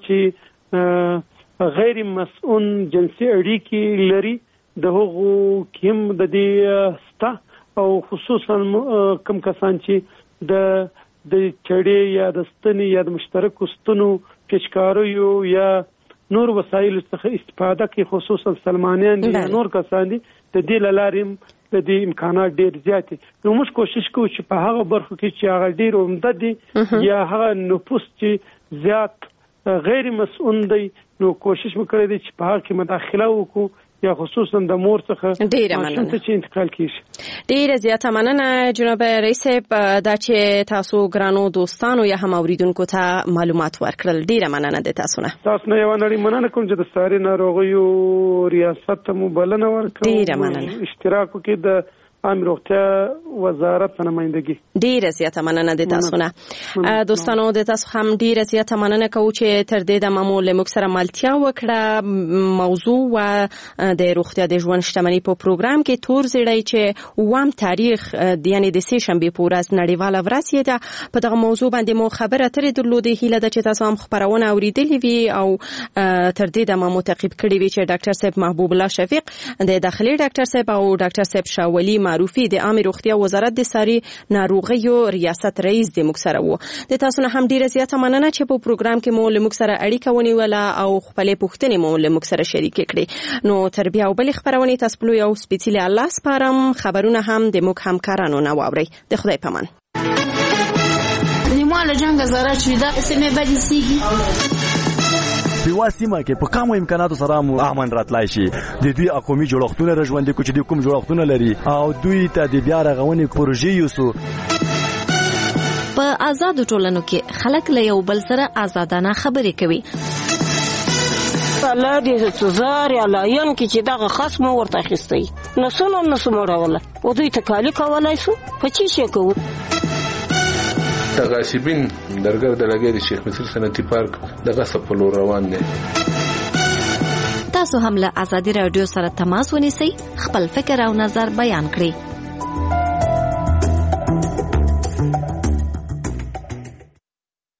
چې غیر مسؤل جنسي اړیکې لري د هغو کې هم د دې سته، او خصوصا کوم کسان چې د د چړې یا د ستنې یا د مشترکو ستنو پیچکاریو یا نور وسایلو څخه استفاده کوي، خصوصا سلمانیان دي یا نور کسان دي، د دې له لارې د دې امکانات ډېر زیات دي. نو موږ کوشش کوو چې په هغه برخو کې چې هغه ډېر عمده دي یا هغه نفوس چې زیات غیر مسؤل دی، نو کوشش وکړو چې په هغه کې مداخله وکړو یا خصوصا د مور څخه ډیره مننه چې انتقال کیږي. ډیره زیاته مننه جناب رئیس دا چې تاسو ګرانو دوستانو یا هم اوریدونکو ته معلومات ورکړل. ډیره مننه د تاسو نه. تاسو نه یو نړۍ مننه کوم چې د ساري ناروغیو ریاست مو بلنه ورکړه. ډیره مننه. اشتراک کې د عامه روغتیا وزارت نمائندګي. ډیره زیاته مننه د تاسو نه. دوستانو د تاسو هم ډیره زیاته مننه کوم چې تر دې د معمول موږ سره ملتیا وکړه. موضوع و د روغتیا د ژوند شتمنۍ په پروګرام کې تور زیړی چې وام تاریخ یعنی د سه شنبه په ورځ نړیواله ورځ ده. په دغه موضوع باندې مو خبره ترې درلودې. هیله ده چې تاسو هم خبرونه اوریدلې وي او تر دې د ما متقیب کړی وي چې ډاکټر صاحب محبوب الله شفیق د داخلي ډاکټر صاحب او ډاکټر صاحب شاولی معروفي د عامه روغتیا وزارت د ساري ناروغیو ریاست رئیس د موږ سره وو. د تاسو نه هم ډیره زیاته مننه چې په پروګرام کې مو له موږ سره اړیکه ونیوله او خپلې پوښتنې مو له موږ سره شریک کړې. نو تربیه او بل خبرونه تاسو په یو سپیڅلي الله سپارم. خبرونه هم د موږ همکارانو نه واوري. د خدای پامان. نیماله جنگ زاره چې دا سمې بدې سیږي په واسطه کې په کوم امکاناتو سره مو امن راتلای شي. د دوی اقومي جوړښتونه راژوندې کوي چې د کوم جوړښتونه لري او دوی ته د بیا رغونې پروژې یوسو. په آزاد ټولنو کې خلک له یو بل سره آزادانه خبرې کوي. الله دې سزار یا لاین کې چې دغه خصم ورته اخیستی نو سونو نو سموراله او دوی تکالی کولای شو په چی شي کوو. تغاسبین درګر د لګي د شیخ مصر صنعتي پارک دغه سپلو روان دي. تاسو هم له آزادي رادیو سره تماس ونیسئ، خپل فکر او نظر بیان کړئ.